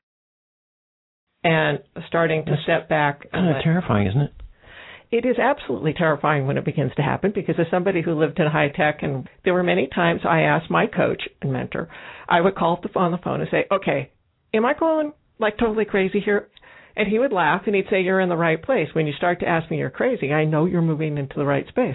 and starting to That's step back. Kind of let, terrifying, isn't it? It is absolutely terrifying when it begins to happen, because as somebody who lived in high tech, and there were many times I asked my coach and mentor, I would call on the phone and say, okay, am I going like totally crazy here? And he would laugh and he'd say, you're in the right place. When you start to ask me you're crazy, I know you're moving into the right space.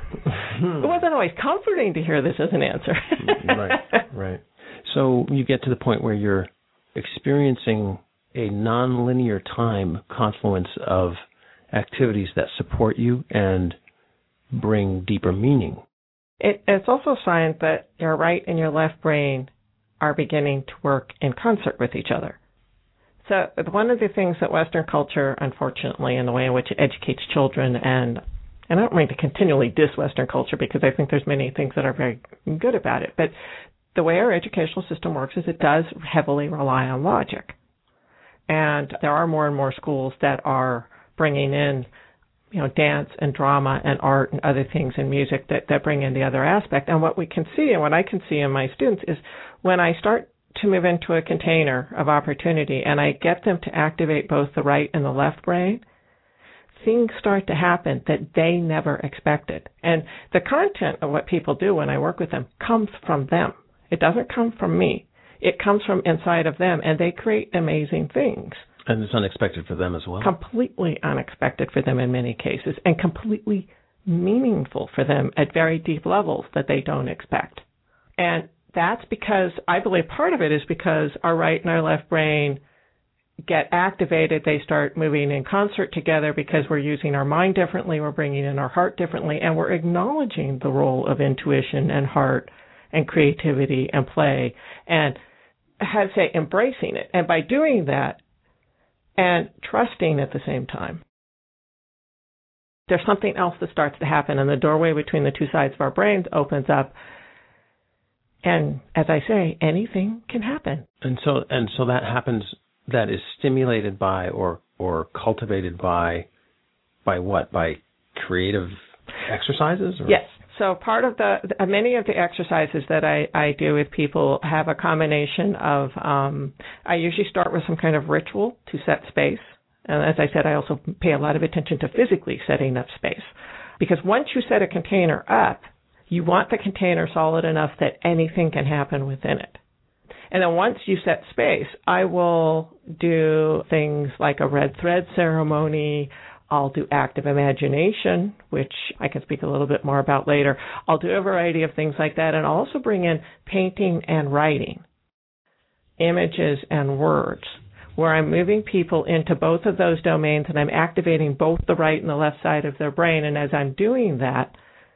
It wasn't always comforting to hear this as an answer. Right, right. So you get to the point where you're experiencing a nonlinear time confluence of activities that support you and bring deeper meaning. It, it's also a sign that your right and your left brain are beginning to work in concert with each other. So one of the things that Western culture, unfortunately, in the way in which it educates children, and and I don't mean to continually diss Western culture because I think there's many things that are very good about it, but the way our educational system works is it does heavily rely on logic. And there are more and more schools that are bringing in, you know, dance and drama and art and other things and music that, that bring in the other aspect. And what we can see and what I can see in my students is when I start to move into a container of opportunity and I get them to activate both the right and the left brain, things start to happen that they never expected. And the content of what people do when I work with them comes from them. It doesn't come from me. It comes from inside of them, and they create amazing things. And it's unexpected for them as well. Completely unexpected for them in many cases, and completely meaningful for them at very deep levels that they don't expect. And that's because, I believe part of it is because our right and our left brain get activated. They start moving in concert together because we're using our mind differently, we're bringing in our heart differently, and we're acknowledging the role of intuition and heart and creativity and play, and how to say, embracing it. And by doing that and trusting at the same time, there's something else that starts to happen, and the doorway between the two sides of our brains opens up. And as I say, anything can happen. And so, and so that happens. That is stimulated by or or cultivated by by what? By creative exercises? Or? Yes. So part of the, many of the exercises that I, I do with people have a combination of, um, I usually start with some kind of ritual to set space. And as I said, I also pay a lot of attention to physically setting up space. Because once you set a container up, you want the container solid enough that anything can happen within it. And then once you set space, I will do things like a red thread ceremony. I'll do active imagination, which I can speak a little bit more about later. I'll do a variety of things like that, and I'll also bring in painting and writing, images and words, where I'm moving people into both of those domains, and I'm activating both the right and the left side of their brain. And as I'm doing that,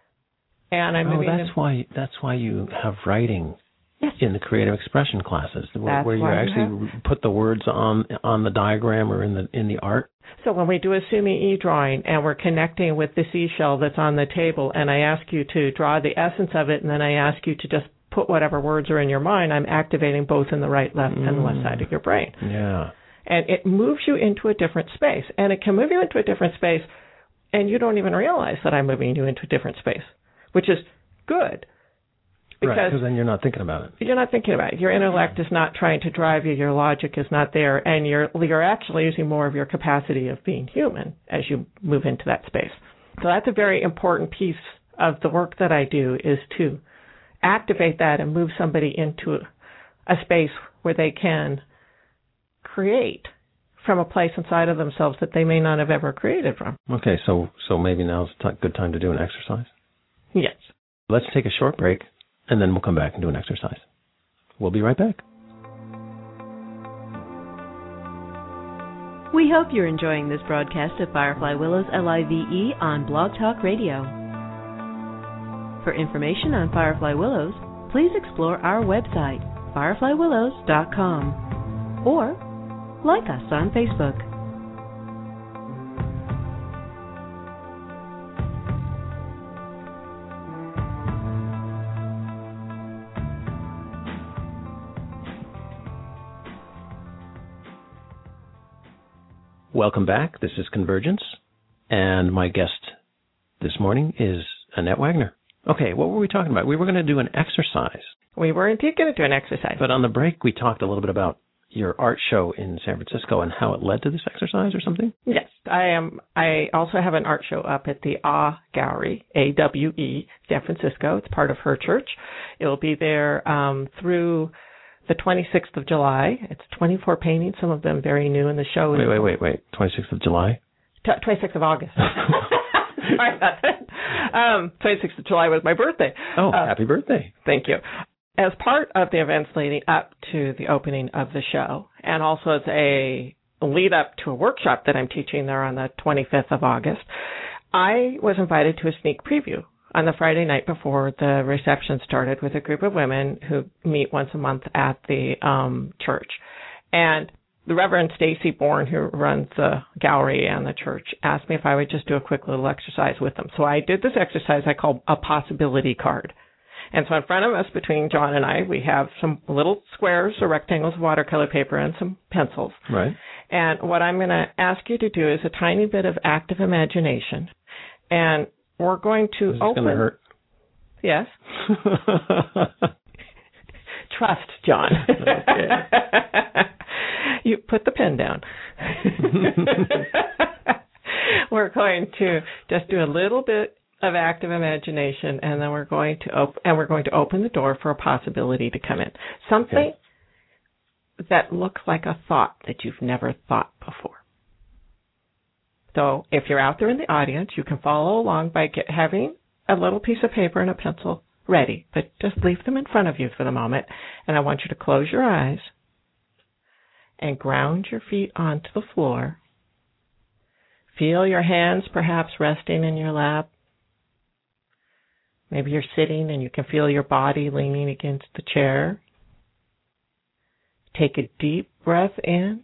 and I'm oh, moving that's in, why that's why you have writing. Yes. In the creative expression classes, where, That's where you actually have. put the words on on the diagram or in the in the art. So when we do a Sumi E drawing and we're connecting with the seashell that's on the table, and I ask you to draw the essence of it, and then I ask you to just put whatever words are in your mind, I'm activating both in the right, left, mm. and the left side of your brain. Yeah. And it moves you into a different space, and it can move you into a different space, and you don't even realize that I'm moving you into a different space, which is good. Because right, then you're not thinking about it. You're not thinking about it. Your intellect is not trying to drive you. Your logic is not there. And you're you're actually using more of your capacity of being human as you move into that space. So that's a very important piece of the work that I do, is to activate that and move somebody into a space where they can create from a place inside of themselves that they may not have ever created from. Okay, so so maybe now's a good time to do an exercise? Yes. Let's take a short break. And then we'll come back and do an exercise. We'll be right back. We hope you're enjoying this broadcast of Firefly Willows L I V E on Blog Talk Radio. For information on Firefly Willows, please explore our website, firefly willows dot com, or like us on Facebook. Welcome back. This is Convergence, and my guest this morning is Annette Wagner. Okay, what were we talking about? We were going to do an exercise. We were indeed going to do an exercise. But on the break, we talked a little bit about your art show in San Francisco and how it led to this exercise or something? Yes, I am. I also have an art show up at the A Gallery, A W E, San Francisco. It's part of her church. It will be there um, through the twenty-sixth of July. It's twenty-four paintings, some of them very new in the show. Wait, wait, wait, wait. twenty-sixth of July? T- twenty-sixth of August. Sorry about that. Um, twenty-sixth of July was my birthday. Oh, uh, happy birthday. Thank you. As part of the events leading up to the opening of the show, and also as a lead up to a workshop that I'm teaching there on the twenty-fifth of August, I was invited to a sneak preview on the Friday night before the reception started with a group of women who meet once a month at the um, church. And the Reverend Stacy Bourne, who runs the gallery and the church, asked me if I would just do a quick little exercise with them. So I did this exercise I call a possibility card. And so in front of us, between John and I, we have some little squares or rectangles of watercolor paper and some pencils. Right. And what I'm going to ask you to do is a tiny bit of active imagination. And we're going to Is this open. Going to hurt? Yes. Trust, John. Okay. You put the pen down. We're going to just do a little bit of active imagination, and then we're going to op- and we're going to open the door for a possibility to come in. Something okay. that looks like a thought that you've never thought before. So if you're out there in the audience, you can follow along by get, having a little piece of paper and a pencil ready, but just leave them in front of you for the moment. And I want you to close your eyes and ground your feet onto the floor. Feel your hands perhaps resting in your lap. Maybe you're sitting and you can feel your body leaning against the chair. Take a deep breath in.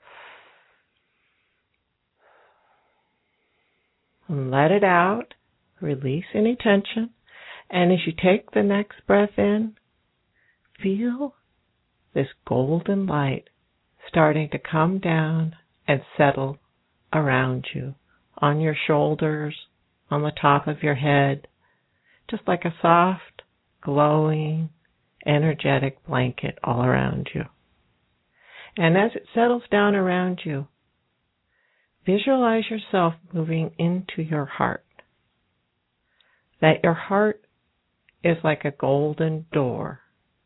And let it out. Release any tension. And as you take the next breath in, feel this golden light starting to come down and settle around you, on your shoulders, on the top of your head, just like a soft, glowing, energetic blanket all around you. And as it settles down around you, visualize yourself moving into your heart. That your heart is like a golden door.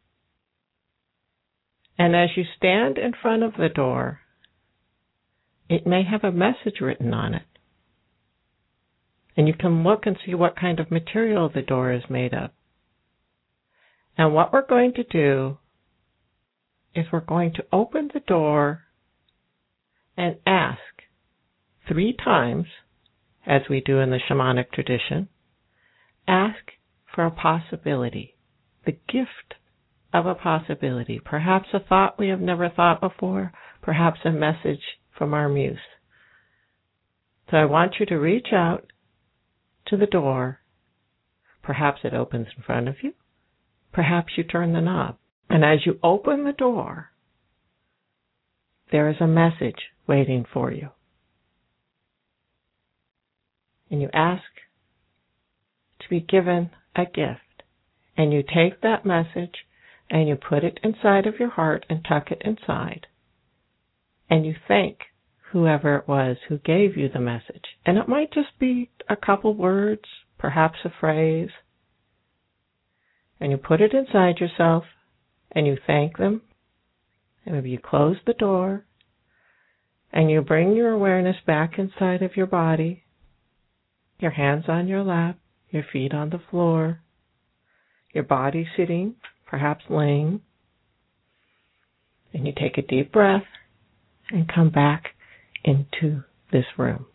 And as you stand in front of the door, it may have a message written on it. And you can look and see what kind of material the door is made of. And what we're going to do is we're going to open the door and ask three times, as we do in the shamanic tradition, ask for a possibility, the gift of a possibility, perhaps a thought we have never thought before, perhaps a message from our muse. So I want you to reach out to the door. Perhaps it opens in front of you. Perhaps you turn the knob. And as you open the door, there is a message waiting for you. And you ask to be given a gift. And you take that message and you put it inside of your heart and tuck it inside. And you thank whoever it was who gave you the message. And it might just be a couple words, perhaps a phrase. And you put it inside yourself and you thank them. And maybe you close the door and you bring your awareness back inside of your body. Your hands on your lap, your feet on the floor, your body sitting, perhaps laying. And you take a deep breath and come back into this room.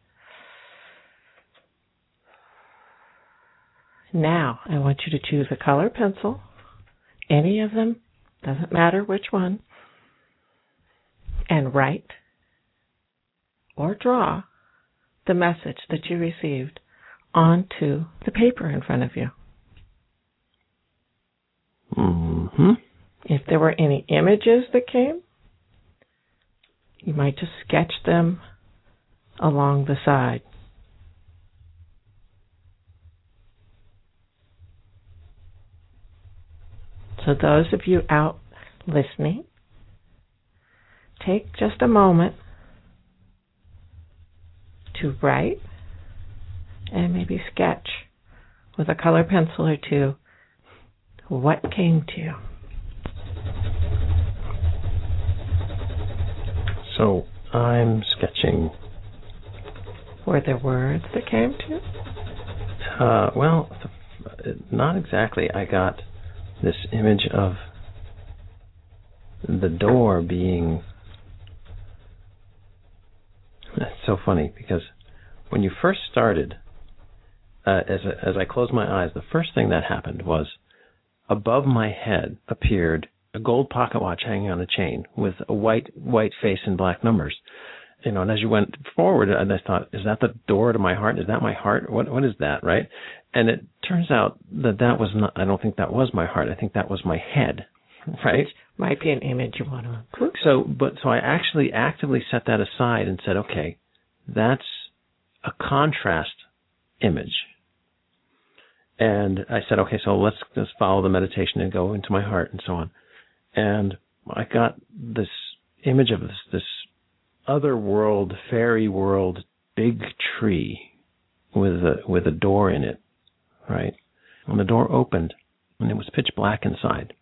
Now, I want you to choose a color pencil, any of them, doesn't matter which one, and write or draw the message that you received onto the paper in front of you. Mm-hmm. If there were any images that came, you might just sketch them along the side. So those of you out listening, take just a moment to write and maybe sketch with a color pencil or two what came to you. So I'm sketching. Were there words that came to you? Uh, well, not exactly. I got this image of the door being... That's so funny, because when you first started, uh, as, as I closed my eyes, the first thing that happened was above my head appeared a gold pocket watch hanging on a chain with a white white face and black numbers. You know, and as you went forward, and I thought, is that the door to my heart? Is that my heart? What what is that, right? And it turns out that that was not, I don't think that was my heart. I think that was my head, right? Which might be an image you want to include. So, but so I actually actively set that aside and said, okay, that's a contrast image. And I said, okay, so let's just follow the meditation and go into my heart and so on. And I got this image of this, this other world, fairy world, big tree with a with a door in it, right? And the door opened, and it was pitch black inside.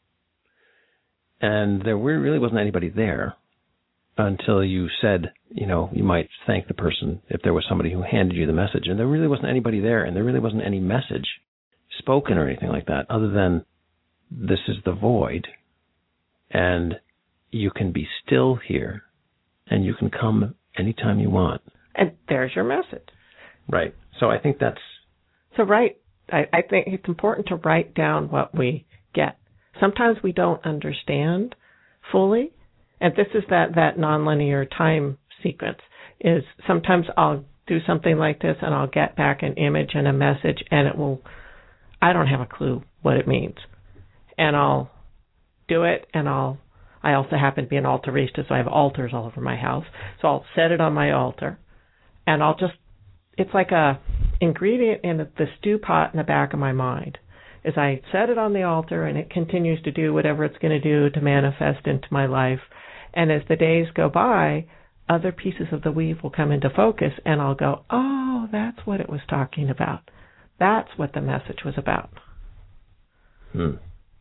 And there really wasn't anybody there until you said, you know, you might thank the person if there was somebody who handed you the message. And there really wasn't anybody there, and there really wasn't any message spoken or anything like that, other than this is the void, and you can be still here, and you can come anytime you want. And there's your message. Right. So I think that's... So write. I, I think it's important to write down what we get. Sometimes we don't understand fully, and this is that, that nonlinear time sequence, is sometimes I'll do something like this and I'll get back an image and a message, and it will... I don't have a clue what it means. And I'll do it, and I'll, I also happen to be an altarista, so I have altars all over my house. So I'll set it on my altar, and I'll just, it's like a ingredient in the stew pot in the back of my mind. As I set it on the altar, and it continues to do whatever it's going to do to manifest into my life. And as the days go by, other pieces of the weave will come into focus, and I'll go, oh, that's what it was talking about. That's what the message was about. Hmm.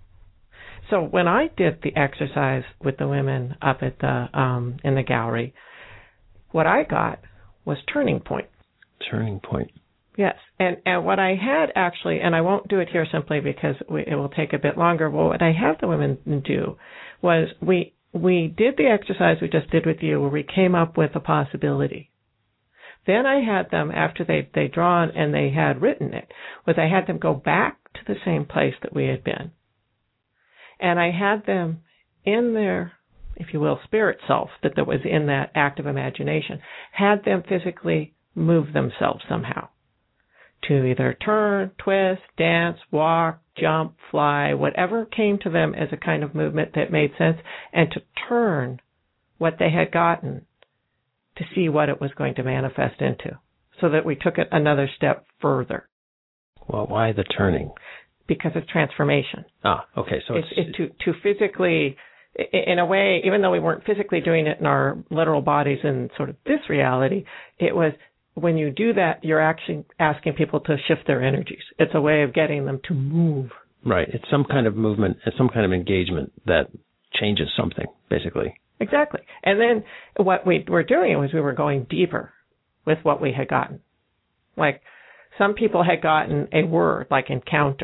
So when I did the exercise with the women up at the um, in the gallery, what I got was turning point. Turning point. Yes, and and what I had actually, and I won't do it here simply because we, it will take a bit longer. Well, what I had the women do was we we did the exercise we just did with you, where we came up with a possibility. Then I had them, after they they drawn and they had written it, was I had them go back to the same place that we had been. And I had them in their, if you will, spirit self that, that was in that active imagination, had them physically move themselves somehow to either turn, twist, dance, walk, jump, fly, whatever came to them as a kind of movement that made sense, and to turn what they had gotten to see what it was going to manifest into, so that we took it another step further. Well, why the turning? Because it's transformation. Ah, okay. So it's, it's, it's to, to physically, in a way, even though we weren't physically doing it in our literal bodies in sort of this reality, it was, when you do that, you're actually asking people to shift their energies. It's a way of getting them to move. Right. It's some kind of movement, it's some kind of engagement that changes something, basically. Exactly. And then what we were doing was we were going deeper with what we had gotten. Like, some people had gotten a word like encounter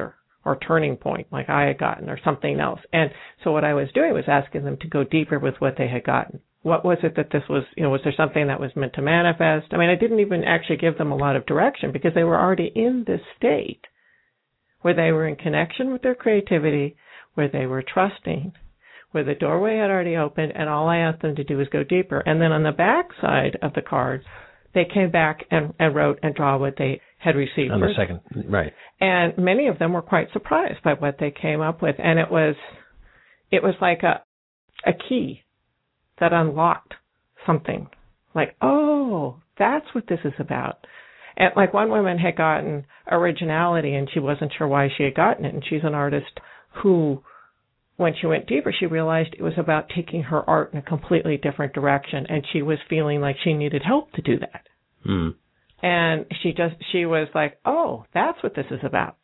or turning point like I had gotten or something else. And so what I was doing was asking them to go deeper with what they had gotten. What was it that this was, you know, was there something that was meant to manifest? I mean, I didn't even actually give them a lot of direction because they were already in this state where they were in connection with their creativity, where they were trusting, where the doorway had already opened, and all I asked them to do was go deeper. And then on the back side of the card, they came back and, and wrote and draw what they had received. On the second, right. And many of them were quite surprised by what they came up with. And it was, it was like a, a key that unlocked something. Like, oh, that's what this is about. And like one woman had gotten originality and she wasn't sure why she had gotten it. And she's an artist who, when she went deeper, she realized it was about taking her art in a completely different direction. And she was feeling like she needed help to do that. Hmm. And she just, she was like, oh, that's what this is about.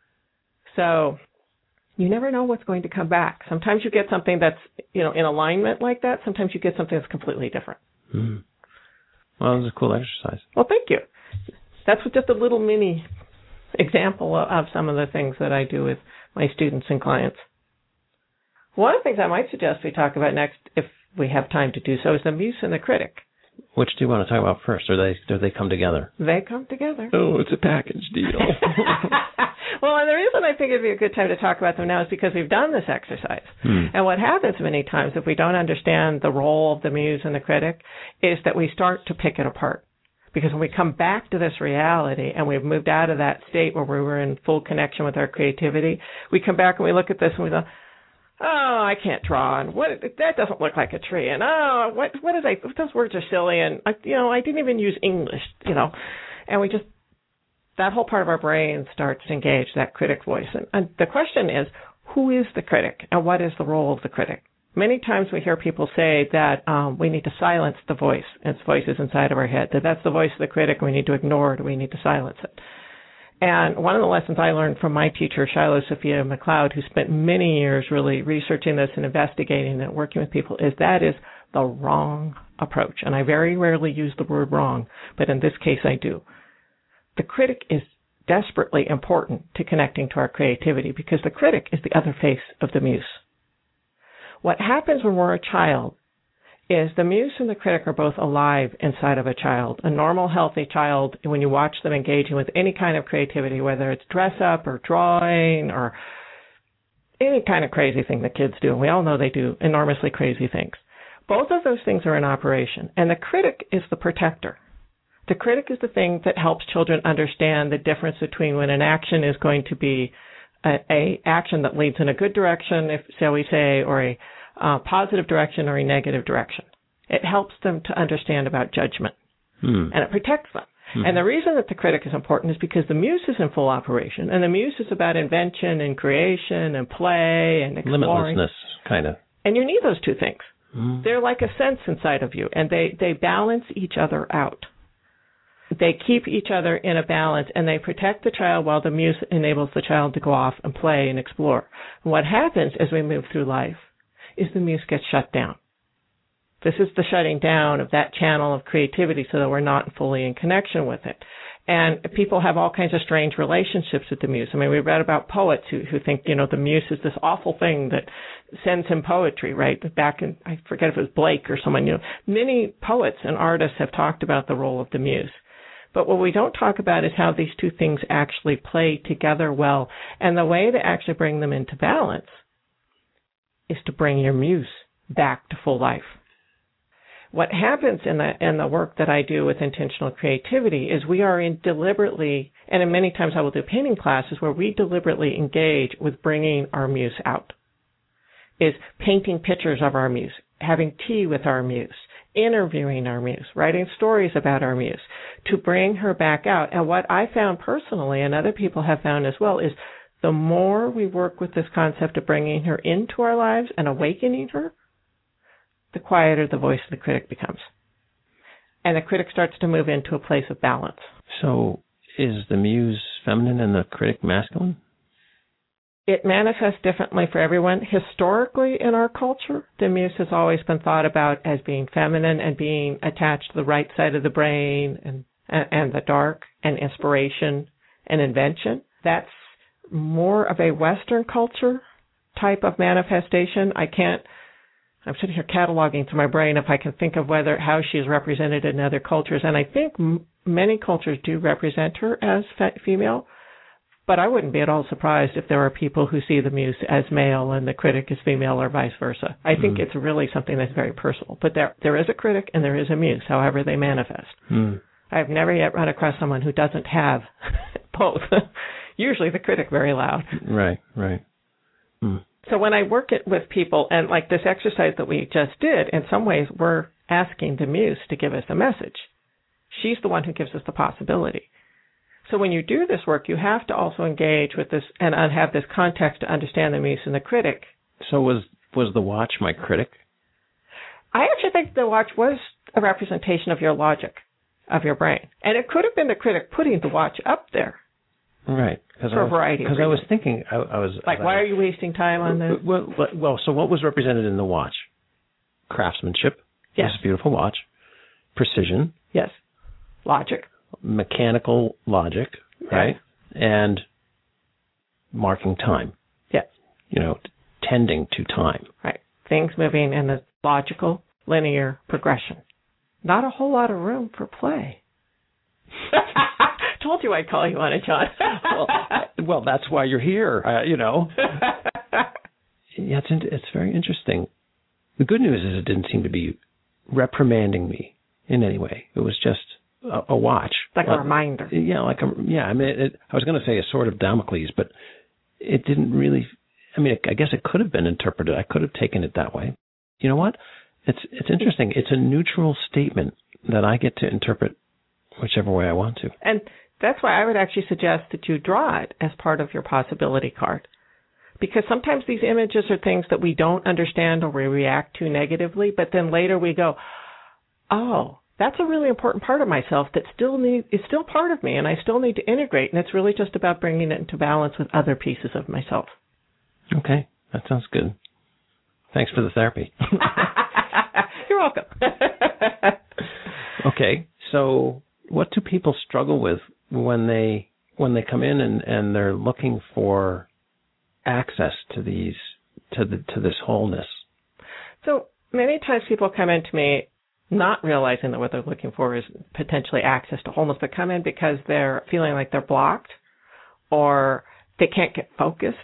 So you never know what's going to come back. Sometimes you get something that's, you know, in alignment like that. Sometimes you get something that's completely different. Hmm. Well, it was a cool exercise. Well, thank you. That's just a little mini example of some of the things that I do with my students and clients. One of the things I might suggest we talk about next, if we have time to do so, is the muse and the critic. Which do you want to talk about first, or they do they come together? They come together. Oh, it's a package deal. Well, and the reason I think it'd be a good time to talk about them now is because we've done this exercise. Hmm. And what happens many times if we don't understand the role of the muse and the critic is that we start to pick it apart. Because when we come back to this reality and we've moved out of that state where we were in full connection with our creativity, we come back and we look at this and we go, oh, I can't draw, and what that doesn't look like a tree, and oh, what what did I? Those words are silly, and I, you know, I didn't even use English, you know, and we just that whole part of our brain starts to engage that critic voice, and, and the question is, who is the critic, and what is the role of the critic? Many times we hear people say that um, we need to silence the voice, its voices inside of our head, that that's the voice of the critic, and we need to ignore it, or we need to silence it. And one of the lessons I learned from my teacher, Shiloh Sophia McLeod, who spent many years really researching this and investigating it, working with people, is that is the wrong approach. And I very rarely use the word wrong, but in this case I do. The critic is desperately important to connecting to our creativity because the critic is the other face of the muse. What happens when we're a child is the muse and the critic are both alive inside of a child. A normal, healthy child, when you watch them engaging with any kind of creativity, whether it's dress up or drawing or any kind of crazy thing that kids do, and we all know they do enormously crazy things, both of those things are in operation. And the critic is the protector. The critic is the thing that helps children understand the difference between when an action is going to be a, a action that leads in a good direction, if shall we say, or a Uh, positive direction or a negative direction. It helps them to understand about judgment, hmm. and it protects them. Hmm. And the reason that the critic is important is because the muse is in full operation, and the muse is about invention and creation and play and exploring. Limitlessness, kind of. And you need those two things. Hmm. They're like a sense inside of you, and they, they balance each other out. They keep each other in a balance, and they protect the child while the muse enables the child to go off and play and explore. And what happens as we move through life is the muse gets shut down. This is the shutting down of that channel of creativity so that we're not fully in connection with it. And people have all kinds of strange relationships with the muse. I mean, we read about poets who, who think, you know, the muse is this awful thing that sends him poetry, right? Back in, I forget if it was Blake or someone, you know. Many poets and artists have talked about the role of the muse. But what we don't talk about is how these two things actually play together well. And the way to actually bring them into balance is to bring your muse back to full life. What happens in the in the work that I do with intentional creativity is we are in deliberately, and in many times I will do painting classes where we deliberately engage with bringing our muse out, is painting pictures of our muse, having tea with our muse, interviewing our muse, writing stories about our muse, to bring her back out. And what I found personally, and other people have found as well, is the more we work with this concept of bringing her into our lives and awakening her, the quieter the voice of the critic becomes. And the critic starts to move into a place of balance. So is the muse feminine and the critic masculine? It manifests differently for everyone. Historically in our culture, the muse has always been thought about as being feminine and being attached to the right side of the brain and, and, and the dark and inspiration and invention. That's more of a Western culture type of manifestation. I can't, I'm sitting here cataloging through my brain if I can think of whether how she is represented in other cultures. And I think m- many cultures do represent her as fe- female, but I wouldn't be at all surprised if there are people who see the muse as male and the critic as female or vice versa. I think mm. it's really something that's very personal. But there there is a critic and there is a muse, however they manifest. Mm. I've never yet run across someone who doesn't have both. Usually the critic very loud. Right, right. Mm. So when I work it with people, and like this exercise that we just did, in some ways we're asking the muse to give us a message. She's the one who gives us the possibility. So when you do this work, you have to also engage with this and have this context to understand the muse and the critic. So was was the watch my critic? I actually think the watch was a representation of your logic, of your brain. And it could have been the critic putting the watch up there. Right. For a variety of reasons. Because I was thinking, I, I was... Like, I, why are you wasting time on this? Well, well, so what was represented in the watch? Craftsmanship. Yes. It's a beautiful watch. Precision. Yes. Logic. Mechanical logic, right? Yes. And marking time. Yes. You know, tending to time. Right. Things moving in the logical, linear progression. Not a whole lot of room for play. Told you I'd call you on it, John. well, I, well, that's why you're here, uh, you know. Yeah, it's, it's very interesting. The good news is it didn't seem to be reprimanding me in any way. It was just a, a watch. Like a reminder. Yeah, like a, yeah. I mean, it, I was going to say a sword of Damocles, but it didn't really. I mean, I guess it could have been interpreted. I could have taken it that way. You know what? It's it's interesting. It's a neutral statement that I get to interpret whichever way I want to. And that's why I would actually suggest that you draw it as part of your possibility card. Because sometimes these images are things that we don't understand or we react to negatively, but then later we go, oh, that's a really important part of myself that still need, is still part of me, and I still need to integrate, and it's really just about bringing it into balance with other pieces of myself. Okay, that sounds good. Thanks for the therapy. You're welcome. Okay, so what do people struggle with when they when they come in and, and they're looking for access to these to the to this wholeness? So many times people come in to me not realizing that what they're looking for is potentially access to wholeness, but come in because they're feeling like they're blocked or they can't get focused.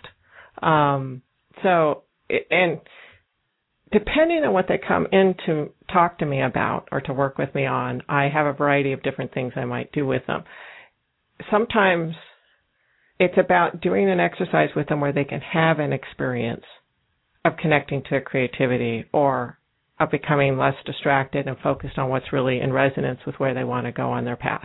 Um, so, and depending on what they come in to talk to me about or to work with me on, I have a variety of different things I might do with them. Sometimes it's about doing an exercise with them where they can have an experience of connecting to creativity or of becoming less distracted and focused on what's really in resonance with where they want to go on their path.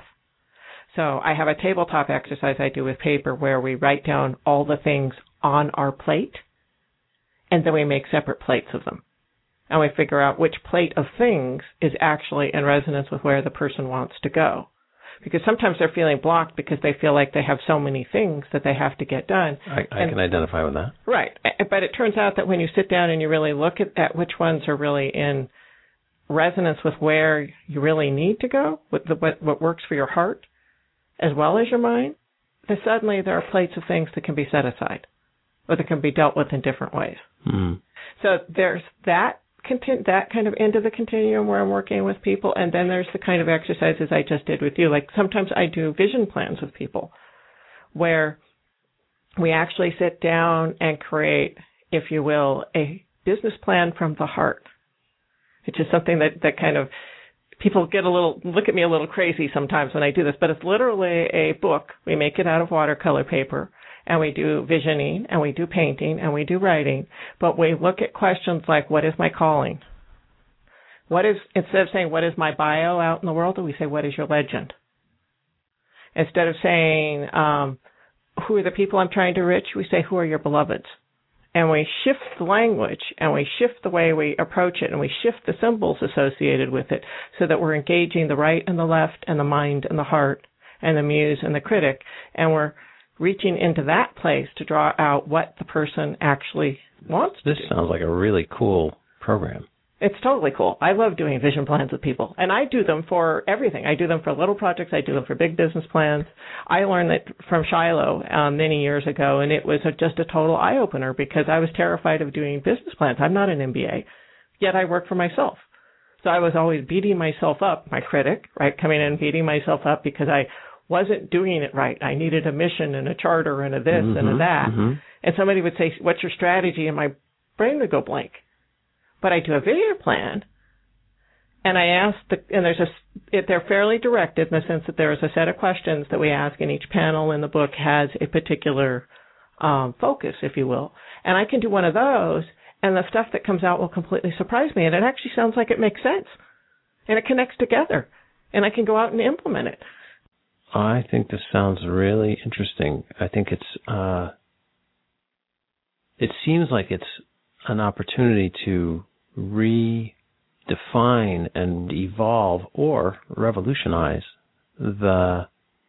So I have a tabletop exercise I do with paper where we write down all the things on our plate, and then we make separate plates of them. And we figure out which plate of things is actually in resonance with where the person wants to go. Because sometimes they're feeling blocked because they feel like they have so many things that they have to get done. I, I and, can identify with that. Right. But it turns out that when you sit down and you really look at, at which ones are really in resonance with where you really need to go, with the, what, what works for your heart, as well as your mind, then suddenly there are plates of things that can be set aside or that can be dealt with in different ways. Mm. So there's that Content, that kind of end of the continuum where I'm working with people, and then there's the kind of exercises I just did with you. Like sometimes I do vision plans with people where we actually sit down and create, if you will, a business plan from the heart, which is something that, that kind of people get a little, look at me a little crazy sometimes when I do this, but it's literally a book. We make it out of watercolor paper. And we do visioning, and we do painting, and we do writing. But we look at questions like, what is my calling? What is, instead of saying, what is my bio out in the world, we say, what is your legend? Instead of saying, um, who are the people I'm trying to reach, we say, who are your beloveds? And we shift the language, and we shift the way we approach it, and we shift the symbols associated with it so that we're engaging the right and the left and the mind and the heart and the muse and the critic, and we're reaching into that place to draw out what the person actually wants to This do. sounds like a really cool program. It's totally cool. I love doing vision plans with people, and I do them for everything. I do them for little projects. I do them for big business plans. I learned that from Shiloh um, many years ago, and it was a, just a total eye-opener because I was terrified of doing business plans. I'm not an M B A, yet I work for myself. So I was always beating myself up, my critic, right, coming in and beating myself up because I wasn't doing it right. I needed a mission and a charter and a this mm-hmm, and a that. Mm-hmm. And somebody would say, what's your strategy? And my brain would go blank. But I do a vision plan, and I ask, the, and there's a, they're fairly directed in the sense that there is a set of questions that we ask, and each panel in the book has a particular um, focus, if you will. And I can do one of those, and the stuff that comes out will completely surprise me, and it actually sounds like it makes sense, and it connects together, and I can go out and implement it. I think this sounds really interesting. I think it's, uh, it seems like it's an opportunity to redefine and evolve or revolutionize the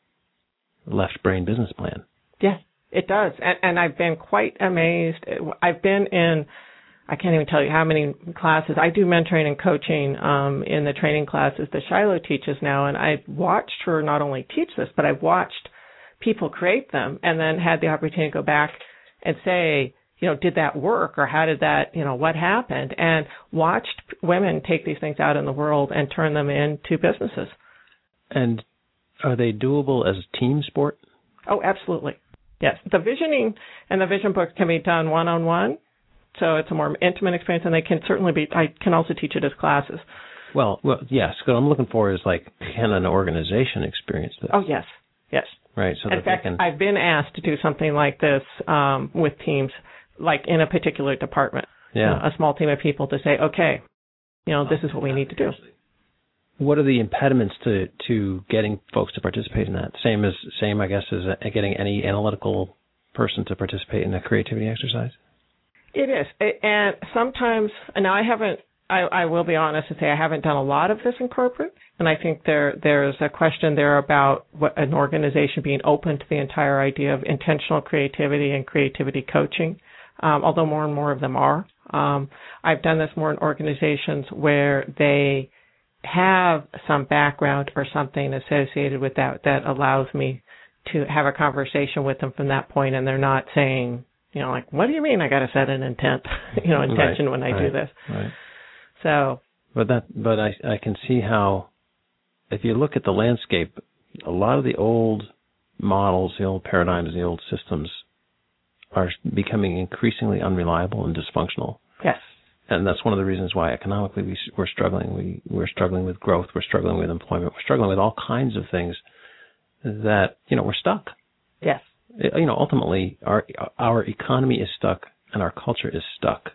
left brain business plan. Yeah, it does. And, and I've been quite amazed. I've been in, I can't even tell you how many classes. I do mentoring and coaching um, in the training classes that Shiloh teaches now, and I've watched her not only teach this, but I've watched people create them and then had the opportunity to go back and say, you know, did that work, or how did that, you know, what happened, and watched women take these things out in the world and turn them into businesses. And are they doable as a team sport? Oh, absolutely. Yes. The visioning and the vision book can be done one-on-one, so it's a more intimate experience, and they can certainly be, I can also teach it as classes. Well, well, yes. What I'm looking for is, like, can an organization experience this? Oh, yes, yes. Right. So in that fact, they can... I've been asked to do something like this um, with teams, like in a particular department, yeah, you know, a small team of people to say, okay, you know, this is what we need to do. What are the impediments to, to getting folks to participate in that? Same as same, I guess, as a, getting any analytical person to participate in a creativity exercise? It is, and sometimes, now I haven't, I, I will be honest and say I haven't done a lot of this in corporate, and I think there there's a question there about what an organization being open to the entire idea of intentional creativity and creativity coaching. Um, although more and more of them are. Um, I've done this more in organizations where they have some background or something associated with that that allows me to have a conversation with them from that point, and they're not saying, you know, like, what do you mean I got to set an intent, you know, intention right, when I right, do this? Right. So. But that, but I, I can see how, if you look at the landscape, a lot of the old models, the old paradigms, the old systems are becoming increasingly unreliable and dysfunctional. Yes. And that's one of the reasons why economically we, we're struggling. We, we're struggling with growth. We're struggling with employment. We're struggling with all kinds of things that, you know, we're stuck. Yes. You know, ultimately, our our economy is stuck and our culture is stuck.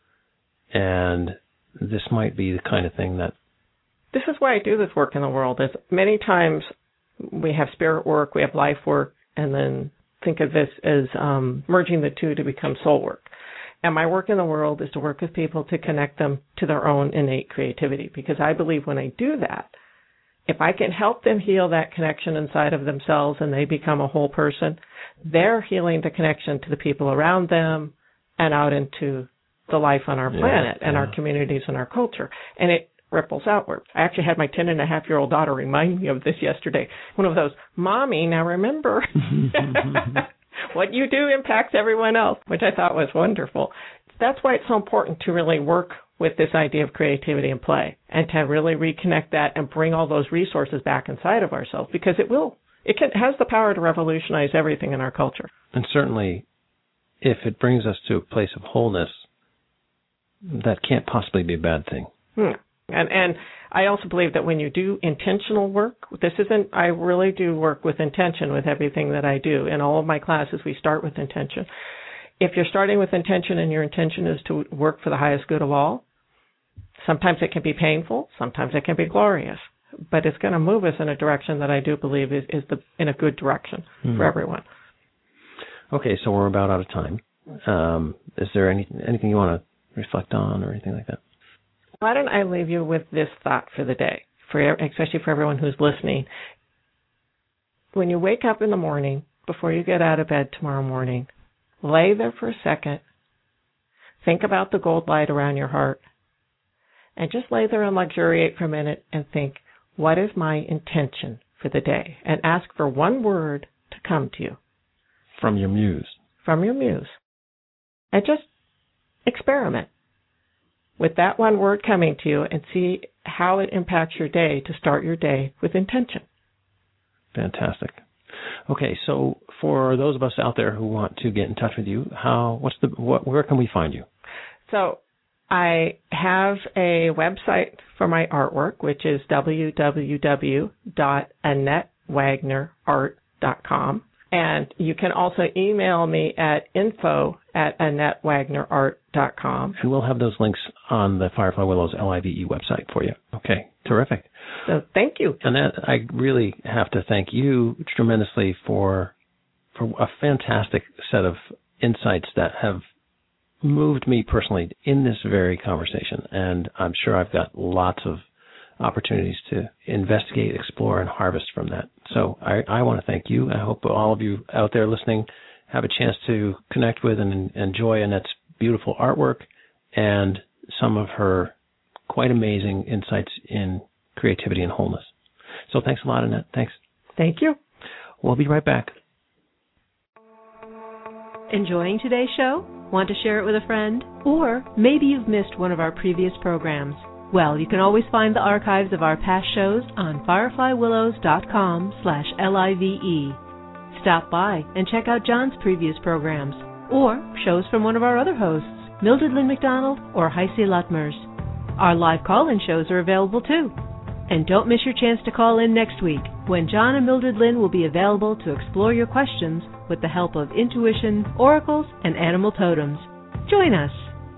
And this might be the kind of thing that... This is why I do this work in the world. Is many times we have spirit work, we have life work, and then think of this as um, merging the two to become soul work. And my work in the world is to work with people to connect them to their own innate creativity, because I believe when I do that, if I can help them heal that connection inside of themselves and they become a whole person, they're healing the connection to the people around them and out into the life on our planet yeah, and yeah. our communities and our culture. And it ripples outward. I actually had my ten and a half year old daughter remind me of this yesterday. One of those, Mommy, now remember, what you do impacts everyone else, which I thought was wonderful. That's why it's so important to really work with this idea of creativity and play, and to really reconnect that and bring all those resources back inside of ourselves, because it will, it can, has the power to revolutionize everything in our culture. And certainly, if it brings us to a place of wholeness, that can't possibly be a bad thing. Hmm. And and I also believe that when you do intentional work, this isn't, I really do work with intention with everything that I do. In all of my classes, we start with intention. If you're starting with intention and your intention is to work for the highest good of all, sometimes it can be painful, sometimes it can be glorious, but it's going to move us in a direction that I do believe is, is the in a good direction mm-hmm. for everyone. Okay, so we're about out of time. Um, is there any anything you want to reflect on or anything like that? Why don't I leave you with this thought for the day, for especially for everyone who's listening. When you wake up in the morning, before you get out of bed tomorrow morning, lay there for a second, think about the gold light around your heart, and just lay there and luxuriate for a minute and think, what is my intention for the day? And ask for one word to come to you. From your muse. From your muse. And just experiment with that one word coming to you and see how it impacts your day to start your day with intention. Fantastic. Okay, so for those of us out there who want to get in touch with you, how? What's the? What, where can we find you? So I have a website for my artwork, which is w w w dot annette wagner art dot com. And you can also email me at info at annette wagner art dot com. And we'll have those links on the Firefly Willows L I V E website for you. Okay, terrific. So thank you. Annette, I really have to thank you tremendously for for a fantastic set of insights that have moved me personally in this very conversation. And I'm sure I've got lots of opportunities to investigate, explore, and harvest from that. So I, I want to thank you. I hope all of you out there listening have a chance to connect with and enjoy Annette's beautiful artwork and some of her quite amazing insights in creativity and wholeness. So thanks a lot, Annette. Thanks. Thank you. We'll be right back. Enjoying today's show? Want to share it with a friend? Or maybe you've missed one of our previous programs. Well, you can always find the archives of our past shows on firefly willows dot com slash L I V E. Stop by and check out John's previous programs, or shows from one of our other hosts, Mildred Lynn McDonald or Heisey Lutmers. Our live call-in shows are available too. And don't miss your chance to call in next week, when John and Mildred Lynn will be available to explore your questions with the help of intuition, oracles, and animal totems. Join us.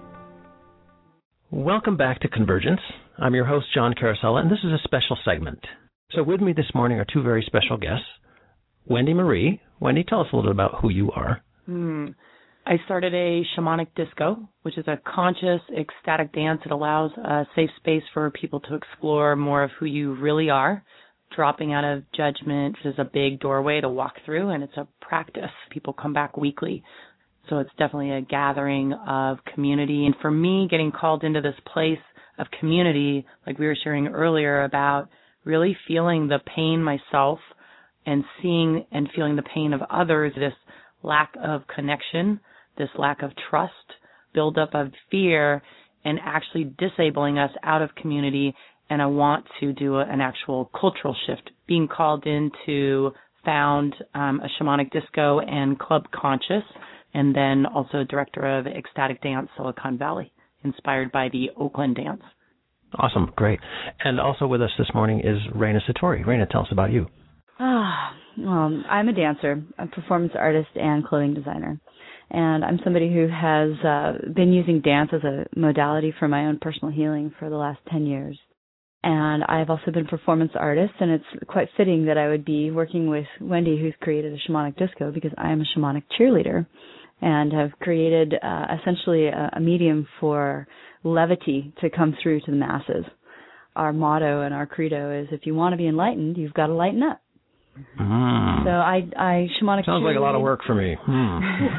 Welcome back to Convergence. I'm your host, John Carosella, and this is a special segment. So with me this morning are two very special guests. Wendy Marie. Wendy, tell us a little bit about who you are. Hmm. I started a shamanic disco, which is a conscious, ecstatic dance that allows a safe space for people to explore more of who you really are, dropping out of judgment, which is a big doorway to walk through, and it's a practice. People come back weekly. So it's definitely a gathering of community. And for me, getting called into this place of community, like we were sharing earlier about really feeling the pain myself and seeing and feeling the pain of others, this lack of connection, this lack of trust, buildup of fear, and actually disabling us out of community. And I want to do a, an actual cultural shift, being called in to found um, a shamanic disco and Club Conscious, and then also director of Ecstatic Dance Silicon Valley, inspired by the Oakland dance. Awesome, great. And also with us this morning is Raina Satori. Raina, tell us about you. Ah, well, I'm a dancer, a performance artist, and clothing designer. And I'm somebody who has uh, been using dance as a modality for my own personal healing for the last ten years. And I've also been a performance artist, and it's quite fitting that I would be working with Wendy, who's created a shamanic disco, because I am a shamanic cheerleader and have created uh, essentially a, a medium for levity to come through to the masses. Our motto and our credo is, if you want to be enlightened, you've got to lighten up. Mm. So I, I shamanic Sounds like a lot of work for me. Hmm.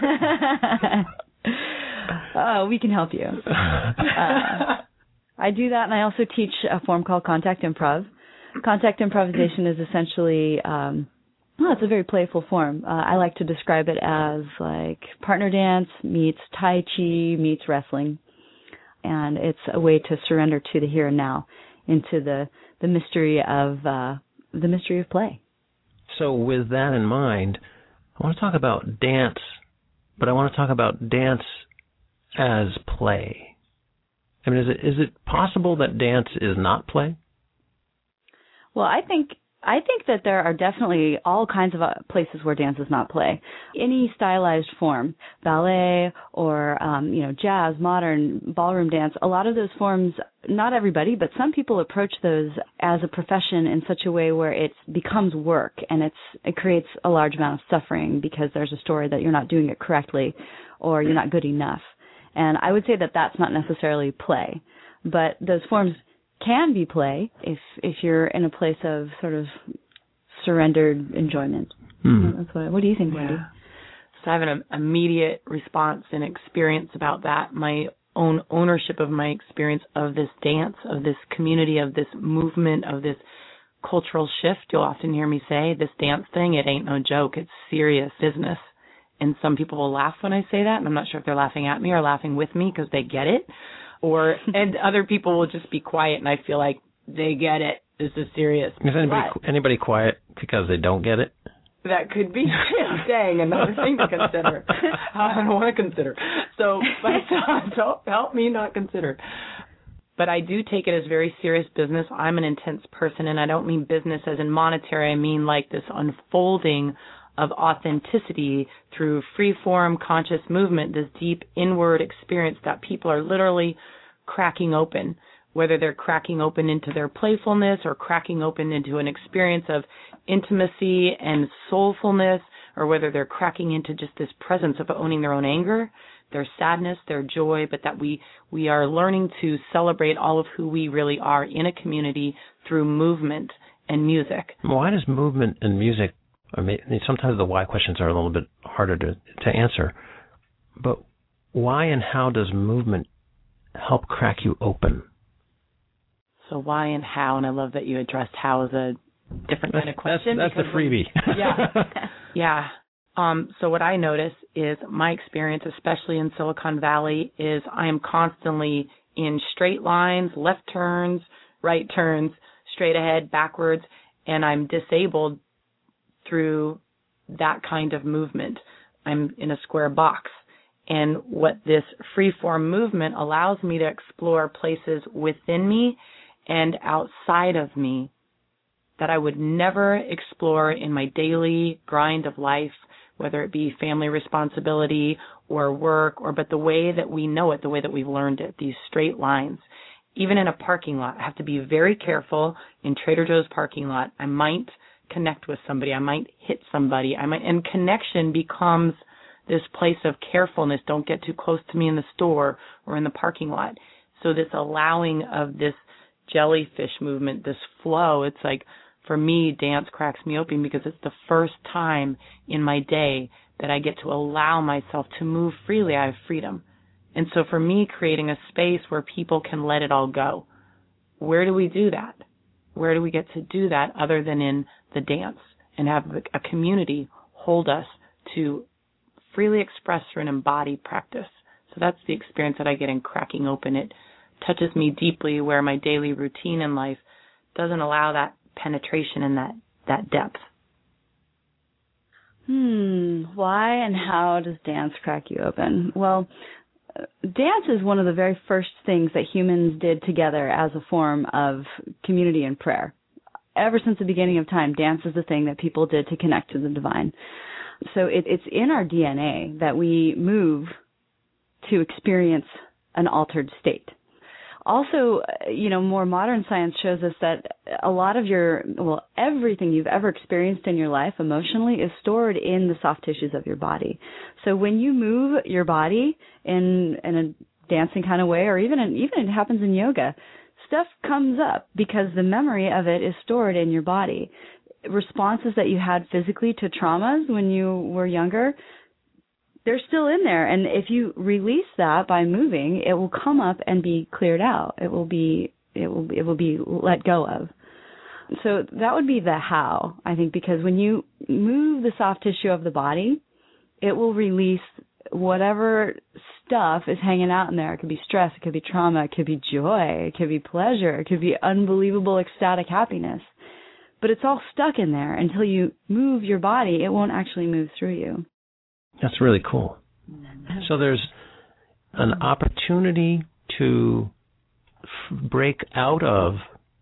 Oh, we can help you. Uh, I do that, and I also teach a form called contact improv. Contact improvisation is essentially, um, well, it's a very playful form. Uh, I like to describe it as like partner dance meets Tai Chi meets wrestling, and it's a way to surrender to the here and now, into the the mystery of uh, the mystery of play. So with that in mind, I want to talk about dance, but I want to talk about dance as play. I mean, is it is it possible that dance is not play? Well, I think I think that there are definitely all kinds of places where dance is not play. Any stylized form, ballet or um, you know, jazz, modern, ballroom dance, a lot of those forms, not everybody, but some people approach those as a profession in such a way where it becomes work, and it's it creates a large amount of suffering because there's a story that you're not doing it correctly or you're not good enough. And I would say that that's not necessarily play, but those forms can be play if if you're in a place of sort of surrendered enjoyment. Hmm. That's what. What do you think, Wendy? Yeah. So I have an immediate response and experience about that. My own ownership of my experience of this dance, of this community, of this movement, of this cultural shift. You'll often hear me say, this dance thing, it ain't no joke. It's serious business. And some people will laugh when I say that, and I'm not sure if they're laughing at me or laughing with me because they get it. Or and other people will just be quiet, and I feel like they get it. This is serious. Is anybody but, anybody quiet because they don't get it? That could be, dang, another thing to consider. I don't want to consider. So, but don't help me not consider. But I do take it as very serious business. I'm an intense person, and I don't mean business as in monetary. I mean like this unfolding of authenticity through free-form conscious movement, this deep inward experience that people are literally cracking open, whether they're cracking open into their playfulness or cracking open into an experience of intimacy and soulfulness, or whether they're cracking into just this presence of owning their own anger, their sadness, their joy, but that we, we are learning to celebrate all of who we really are in a community through movement and music. Why does movement and music, I mean, sometimes the why questions are a little bit harder to, to answer, but why and how does movement help crack you open? So why and how, and I love that you addressed how as a different kind of question. That's, that's the freebie. yeah. Yeah. Um, so what I notice is my experience, especially in Silicon Valley, is I am constantly in straight lines, left turns, right turns, straight ahead, backwards, and I'm disabled through that kind of movement. I'm in a square box. And what this free-form movement allows me to explore places within me and outside of me that I would never explore in my daily grind of life, whether it be family responsibility or work, or but the way that we know it, the way that we've learned it, these straight lines. Even in a parking lot, I have to be very careful. In Trader Joe's parking lot, I might connect with somebody, I might hit somebody, I might, and connection becomes this place of carefulness. Don't get too close to me in the store or in the parking lot. So this allowing of this jellyfish movement, this flow, it's like, for me, dance cracks me open because it's the first time in my day that I get to allow myself to move freely. I have freedom. And so for me, creating a space where people can let it all go. Where do we do that? Where do we get to do that other than in the dance and have a community hold us to freely express through an embodied practice? So that's the experience that I get in cracking open. It touches me deeply where my daily routine in life doesn't allow that penetration and that, that depth. Hmm. Why and how does dance crack you open? Well, dance is one of the very first things that humans did together as a form of community and prayer. Ever since the beginning of time, dance is the thing that people did to connect to the divine. So it, it's in our D N A that we move to experience an altered state. Also, you know, more modern science shows us that a lot of your, well, everything you've ever experienced in your life emotionally is stored in the soft tissues of your body. So when you move your body in in a dancing kind of way, or even in, even it happens in yoga, stuff comes up because the memory of it is stored in your body. Responses that you had physically to traumas when you were younger, they're still in there, and if you release that by moving, it will come up and be cleared out. It will be it will it will be let go of. So that would be the how, I think, because when you move the soft tissue of the body, it will release whatever stuff is hanging out in there. It could be stress, it could be trauma, it could be joy, it could be pleasure, it could be unbelievable ecstatic happiness. But it's all stuck in there until you move your body. It won't actually move through you. That's really cool. So there's an opportunity to f- break out of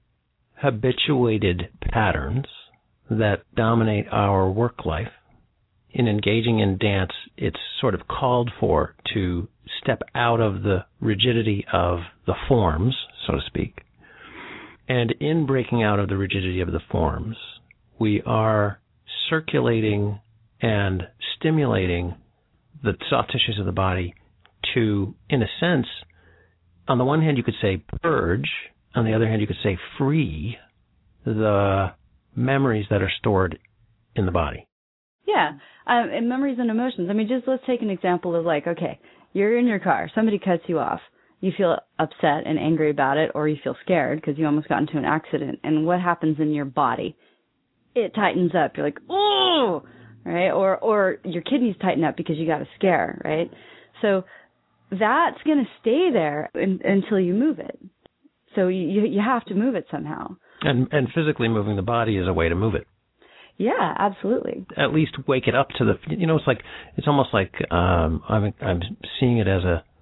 habituated patterns that dominate our work life. In engaging in dance, it's sort of called for to step out of the rigidity of the forms, so to speak. And in breaking out of the rigidity of the forms, we are circulating and stimulating the soft tissues of the body to, in a sense, on the one hand you could say purge, on the other hand you could say free the memories that are stored in the body. Yeah, um, and memories and emotions. I mean, just let's take an example of like, okay, you're in your car, somebody cuts you off, you feel upset and angry about it, or you feel scared because you almost got into an accident. And what happens in your body? It tightens up. You're like, oh, right? Or or your kidneys tighten up because you got a scare, right? So that's going to stay there in, until you move it. So you you have to move it somehow. And and physically moving the body is a way to move it. Yeah, absolutely. At least wake it up to the, you know, it's like, it's almost like, um, I'm, I'm seeing it as a,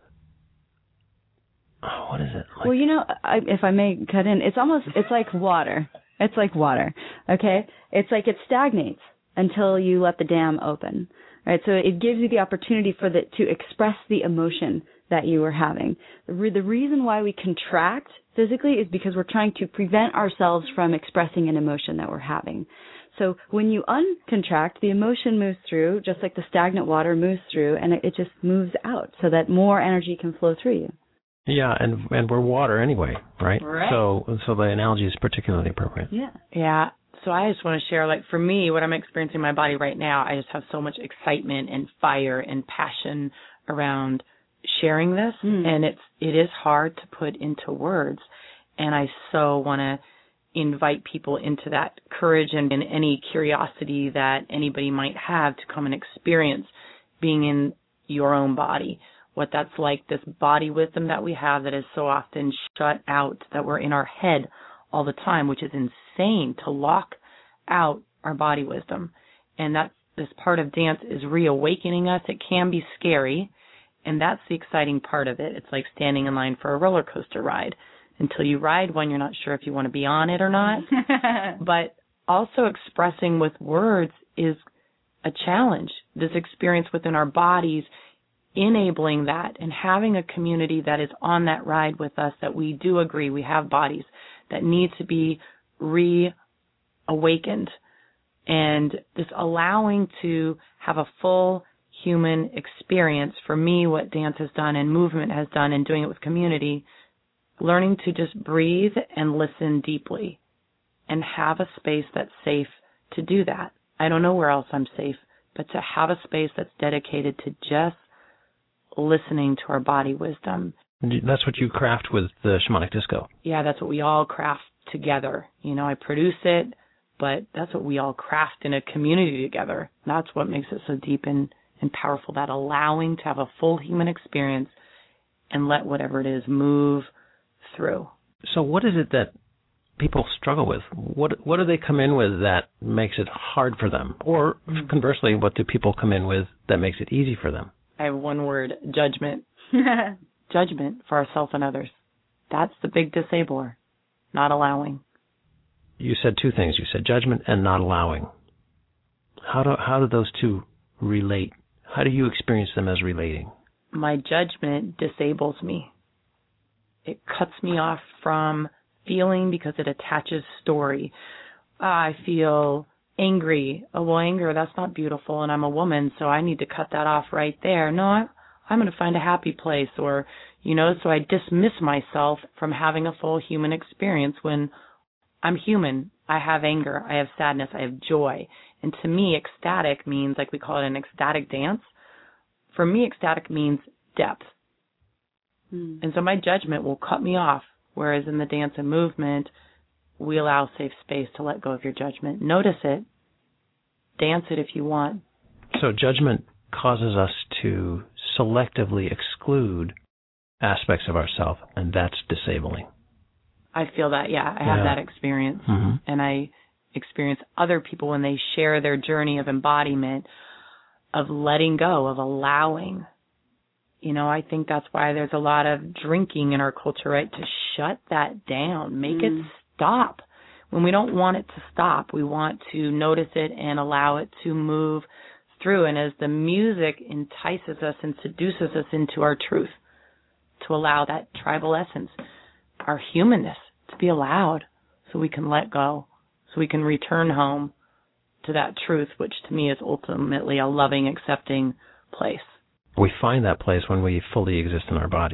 oh, what is it? Like, well, you know, I, if I may cut in, it's almost, it's like water. It's like water, okay? It's like it stagnates until you let the dam open, right? So it gives you the opportunity for the, to express the emotion that you are having. The, re- the reason why we contract physically is because we're trying to prevent ourselves from expressing an emotion that we're having. So when you uncontract, the emotion moves through, just like the stagnant water moves through, and it, it just moves out so that more energy can flow through you. Yeah, and and we're water anyway, right? Right. So so the analogy is particularly appropriate. Yeah. Yeah. So I just want to share, like, for me, what I'm experiencing in my body right now, I just have so much excitement and fire and passion around sharing this, mm. and it's it is hard to put into words, and I so want to invite people into that courage and, and any curiosity that anybody might have to come and experience being in your own body, what that's like, this body wisdom that we have that is so often shut out, that we're in our head all the time, which is insane to lock out our body wisdom. And that's this part of dance is reawakening us. It can be scary, and that's the exciting part of it. It's like standing in line for a roller coaster ride. Until you ride one, you're not sure if you want to be on it or not. But also expressing with words is a challenge. This experience within our bodies, enabling that and having a community that is on that ride with us, that we do agree we have bodies that need to be reawakened. And this allowing to have a full human experience, for me, what dance has done and movement has done, and doing it with community, learning to just breathe and listen deeply and have a space that's safe to do that. I don't know where else I'm safe, but to have a space that's dedicated to just listening to our body wisdom. That's what you craft with the shamanic disco. Yeah, that's what we all craft together. You know, I produce it, but that's what we all craft in a community together. That's what makes it so deep and, and powerful, that allowing to have a full human experience and let whatever it is move through. So what is it that people struggle with? What what do they come in with that makes it hard for them? Or conversely, what do people come in with that makes it easy for them? I have one word: judgment. Judgment for ourselves and others. That's the big disabler, not allowing. You said two things. You said judgment and not allowing. How do how do those two relate? How do you experience them as relating? My judgment disables me. It cuts me off from feeling because it attaches story. Uh, I feel angry. Oh, well, anger, that's not beautiful, and I'm a woman, so I need to cut that off right there. No, I, I'm going to find a happy place, or, you know, so I dismiss myself from having a full human experience when I'm human. I have anger, I have sadness, I have joy. And to me, ecstatic means, like we call it an ecstatic dance. For me, ecstatic means depth. And so my judgment will cut me off, whereas in the dance and movement, we allow safe space to let go of your judgment. Notice it. Dance it if you want. So judgment causes us to selectively exclude aspects of ourselves, and that's disabling. I feel that, yeah. I have yeah. that experience. Mm-hmm. And I experience other people when they share their journey of embodiment, of letting go, of allowing. You know, I think that's why there's a lot of drinking in our culture, right? To shut that down, make mm. it stop. When we don't want it to stop, we want to notice it and allow it to move through. And as the music entices us and seduces us into our truth, to allow that tribal essence, our humanness, to be allowed so we can let go, so we can return home to that truth, which to me is ultimately a loving, accepting place. We find that place when we fully exist in our bodies.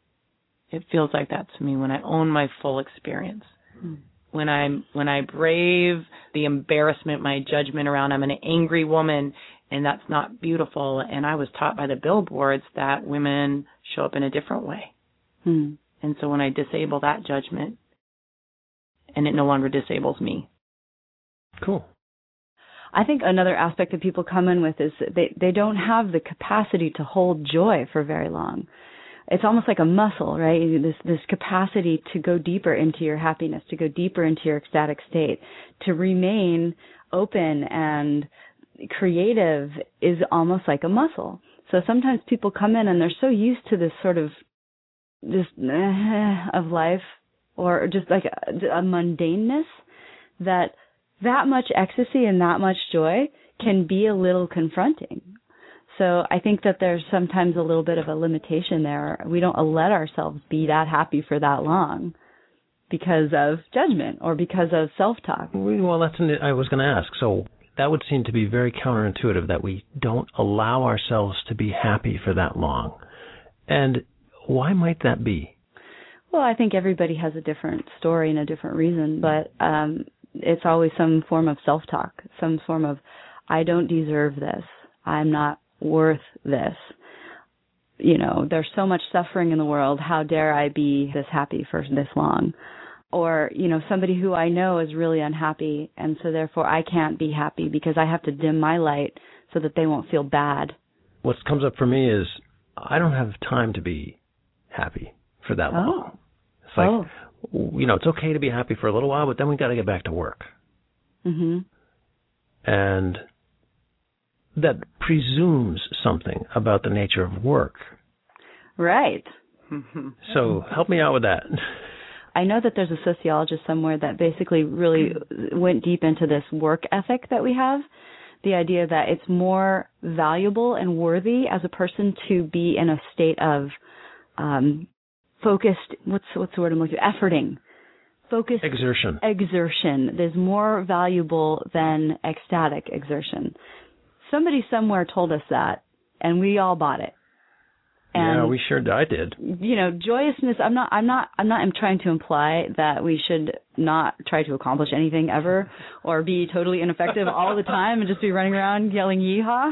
It feels like that to me when I own my full experience. Mm. When I'm when I brave the embarrassment, my judgment around I'm an angry woman and that's not beautiful. And I was taught by the billboards that women show up in a different way. Hmm. And so when I disable that judgment, and it no longer disables me. Cool. I think another aspect that people come in with is they, they don't have the capacity to hold joy for very long. It's almost like a muscle, right? This this capacity to go deeper into your happiness, to go deeper into your ecstatic state, to remain open and creative is almost like a muscle. So sometimes people come in and they're so used to this sort of this of life, or just like a, a mundaneness, that that much ecstasy and that much joy can be a little confronting. So I think that there's sometimes a little bit of a limitation there. We don't let ourselves be that happy for that long because of judgment or because of self-talk. Well, that's an, I was going to ask. So that would seem to be very counterintuitive, that we don't allow ourselves to be happy for that long. And why might that be? Well, I think everybody has a different story and a different reason, but um, it's always some form of self-talk, some form of, I don't deserve this. I'm not worth this. You know, there's so much suffering in the world. How dare I be this happy for this long? Or, you know, somebody who I know is really unhappy, and so therefore I can't be happy because I have to dim my light so that they won't feel bad. What comes up for me is I don't have time to be happy for that long. Oh. It's like, oh. you know, it's okay to be happy for a little while, but then we got to get back to work. Mm-hmm. And that presumes something about the nature of work. Right. So help me out with that. I know that there's a sociologist somewhere that basically really went deep into this work ethic that we have, the idea that it's more valuable and worthy as a person to be in a state of um, focused, what's what's the word I'm looking for? Efforting. Focused exertion. Exertion is more valuable than ecstatic exertion. Somebody somewhere told us that, and we all bought it. And, yeah, we sure I did. You know, joyousness. I'm not. I'm not. I'm not. I'm trying to imply that we should not try to accomplish anything ever, or be totally ineffective all the time and just be running around yelling "yeehaw."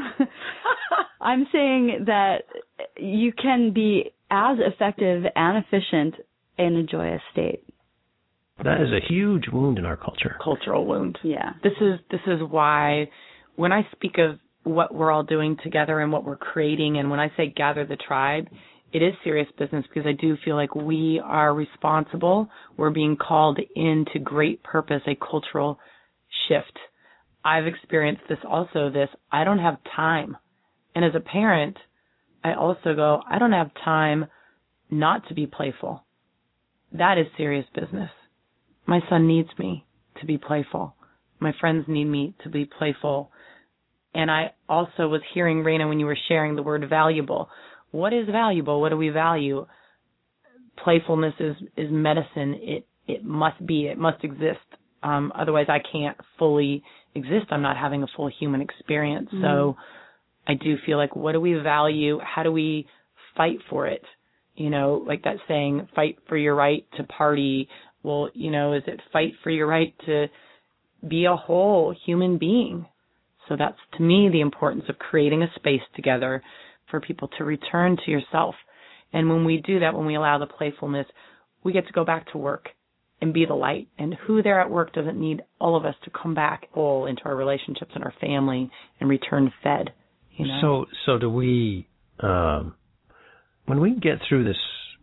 I'm saying that you can be as effective and efficient in a joyous state. That is a huge wound in our culture. Cultural wound. Yeah. This is this is why when I speak of what we're all doing together and what we're creating, and when I say gather the tribe, it is serious business, because I do feel like we are responsible. We're being called into great purpose, a cultural shift. I've experienced this also, this, I don't have time. And as a parent, I also go, I don't have time not to be playful. That is serious business. My son needs me to be playful. My friends need me to be playful. And I also was hearing, Raina, when you were sharing the word valuable. What is valuable? What do we value? Playfulness is, is medicine. It it must be. It must exist. Um, otherwise, I can't fully exist. I'm not having a full human experience. Mm-hmm. So I do feel like, what do we value? How do we fight for it? You know, like that saying, fight for your right to party. Well, you know, is it fight for your right to be a whole human being? So that's, to me, the importance of creating a space together for people to return to yourself. And when we do that, when we allow the playfulness, we get to go back to work and be the light. And who there at work doesn't need all of us to come back whole into our relationships and our family and return fed? You know? So, so do we, um, when we get through this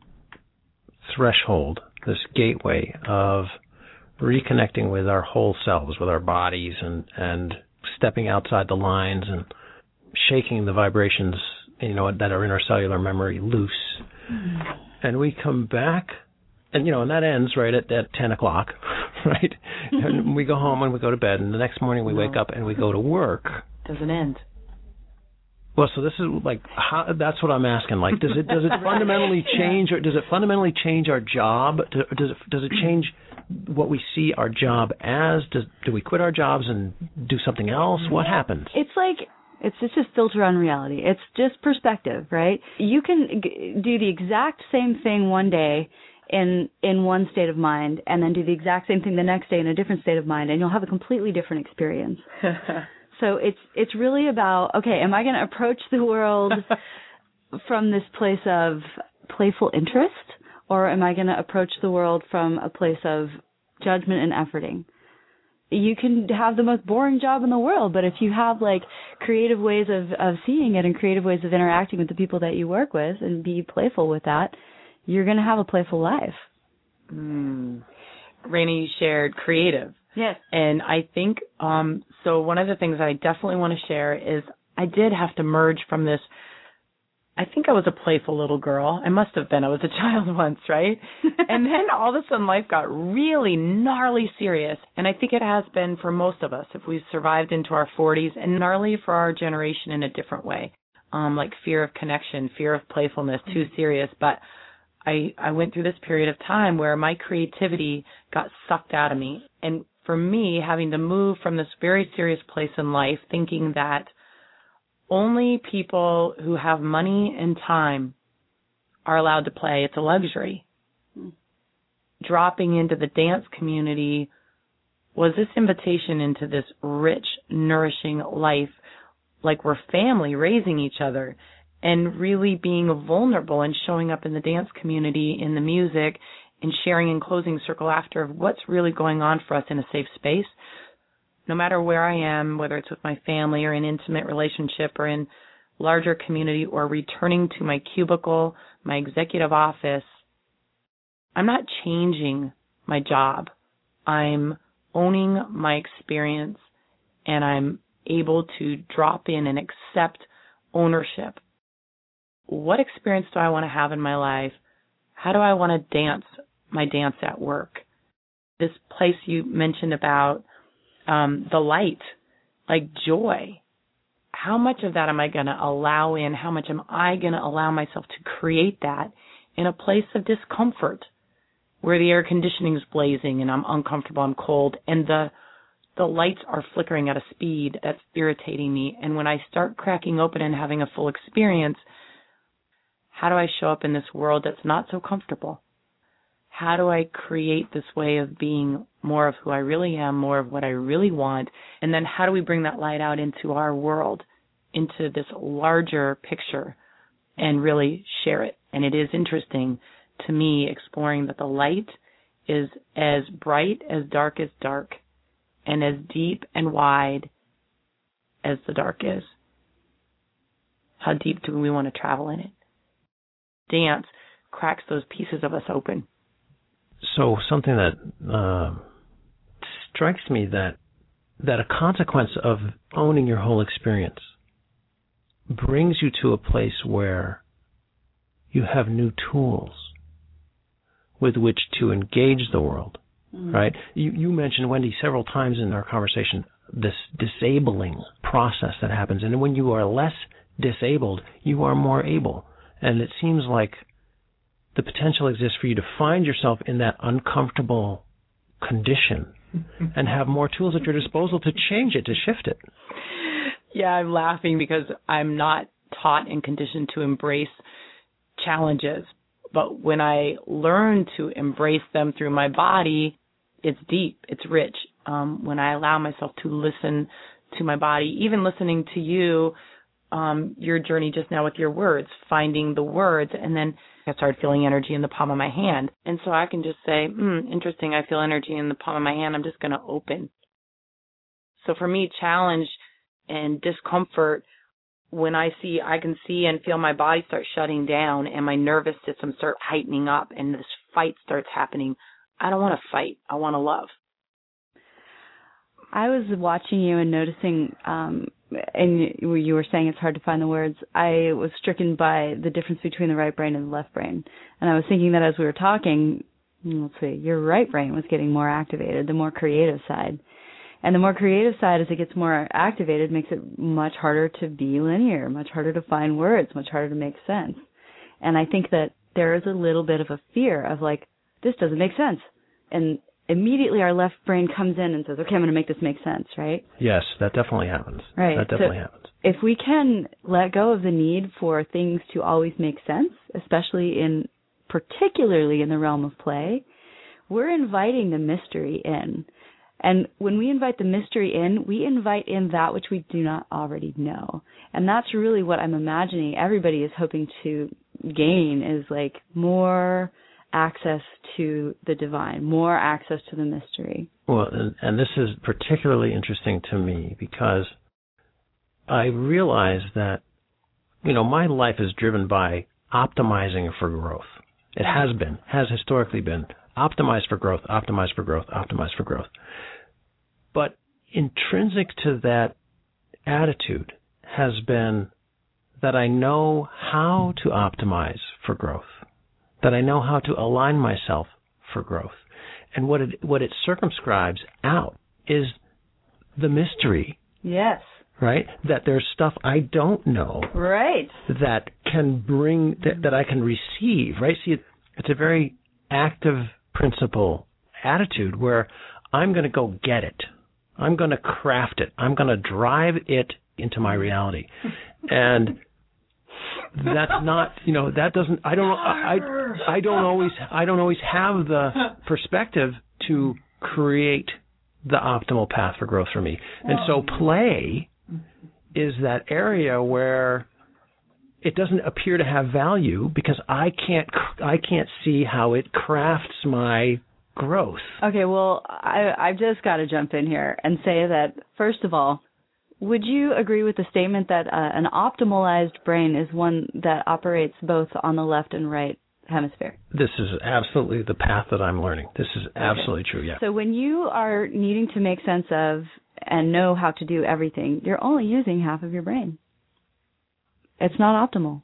threshold, this gateway of reconnecting with our whole selves, with our bodies, and, and stepping outside the lines and shaking the vibrations, you know, that are in our cellular memory loose. Mm-hmm. And we come back, and, you know, and that ends right at, at ten o'clock, right? Mm-hmm. And we go home and we go to bed, and the next morning we no. wake up and we go to work. Doesn't end. Well, so this is like, how, that's what I'm asking. Like, does it does it fundamentally change, or does it fundamentally change our job? Does it does it change what we see our job as? Does do we quit our jobs and do something else? What happens? It's like, it's just a filter on reality. It's just perspective, right? You can g- do the exact same thing one day in in one state of mind, and then do the exact same thing the next day in a different state of mind, and you'll have a completely different experience. So it's it's really about, okay, am I going to approach the world from this place of playful interest, or am I going to approach the world from a place of judgment and efforting? You can have the most boring job in the world, but if you have like creative ways of, of seeing it and creative ways of interacting with the people that you work with and be playful with that, you're going to have a playful life. Mm. Rainey, you shared creative. Yes. And I think, um, so one of the things I definitely want to share is I did have to merge from this. I think I was a playful little girl. I must have been. I was a child once, right? And then all of a sudden life got really gnarly serious. And I think it has been for most of us if we've survived into our forties, and gnarly for our generation in a different way, um, like fear of connection, fear of playfulness, too serious. But I, I went through this period of time where my creativity got sucked out of me. And for me, having to move from this very serious place in life, thinking that only people who have money and time are allowed to play. It's a luxury. Mm. Dropping into the dance community was this invitation into this rich, nourishing life, like we're family, raising each other, and really being vulnerable and showing up in the dance community, in the music, and sharing in closing circle after of what's really going on for us in a safe space. No matter where I am, whether it's with my family or in intimate relationship or in larger community or returning to my cubicle, my executive office, I'm not changing my job. I'm owning my experience, and I'm able to drop in and accept ownership. What experience do I want to have in my life? How do I want to dance my dance at work? This place you mentioned about Um, the light, like joy. How much of that am I going to allow in? How much am I going to allow myself to create that in a place of discomfort where the air conditioning is blazing and I'm uncomfortable, I'm cold, and the the lights are flickering at a speed that's irritating me. And when I start cracking open and having a full experience, how do I show up in this world that's not so comfortable? How do I create this way of being more of who I really am, more of what I really want? And then how do we bring that light out into our world, into this larger picture, and really share it? And it is interesting to me exploring that the light is as bright as dark is dark, and as deep and wide as the dark is. How deep do we want to travel in it? Dance cracks those pieces of us open. So something that uh, strikes me that that a consequence of owning your whole experience brings you to a place where you have new tools with which to engage the world, mm-hmm. right? You, you mentioned, Wendy, several times in our conversation this disabling process that happens. And when you are less disabled, you are more able. And it seems like the potential exists for you to find yourself in that uncomfortable condition and have more tools at your disposal to change it, to shift it. Yeah, I'm laughing because I'm not taught and conditioned to embrace challenges. But when I learn to embrace them through my body, it's deep, it's rich. Um, when I allow myself to listen to my body, even listening to you, um, your journey just now with your words, finding the words, and then I started feeling energy in the palm of my hand. And so I can just say, hmm, interesting, I feel energy in the palm of my hand. I'm just going to open. So for me, challenge and discomfort, when I see, I can see and feel my body start shutting down and my nervous system start heightening up and this fight starts happening, I don't want to fight. I want to love. I was watching you and noticing, um, and you were saying it's hard to find the words. I was stricken by the difference between the right brain and the left brain. And I was thinking that as we were talking, let's see, your right brain was getting more activated, the more creative side. And the more creative side, as it gets more activated, makes it much harder to be linear, much harder to find words, much harder to make sense. And I think that there is a little bit of a fear of like, this doesn't make sense. And immediately our left brain comes in and says, okay, I'm going to make this make sense, right? Yes, that definitely happens. Right. That definitely so happens. If we can let go of the need for things to always make sense, especially in, particularly in the realm of play, we're inviting the mystery in. And when we invite the mystery in, we invite in that which we do not already know. And that's really what I'm imagining everybody is hoping to gain, is like more access to the divine, more access to the mystery. Well, and, and this is particularly interesting to me because I realize that, you know, my life is driven by optimizing for growth. It has been, has historically been, optimize for growth, optimize for growth, optimize for growth. But intrinsic to that attitude has been that I know how to optimize for growth, that I know how to align myself for growth. And what it what it circumscribes out is the mystery. Yes. Right? That there's stuff I don't know. Right. That can bring, that, that I can receive, right? See, it, it's a very active principle attitude where I'm going to go get it. I'm going to craft it. I'm going to drive it into my reality. And that's not, you know, that doesn't, I don't, I, I don't always, I don't always have the perspective to create the optimal path for growth for me. And so play is that area where it doesn't appear to have value because I can't, I can't see how it crafts my growth. Okay, well, I, I've just got to jump in here and say that, first of all, would you agree with the statement that uh, an optimalized brain is one that operates both on the left and right hemisphere? This is absolutely the path that I'm learning. This is absolutely okay. True, yeah. So when you are needing to make sense of and know how to do everything, you're only using half of your brain. It's not optimal.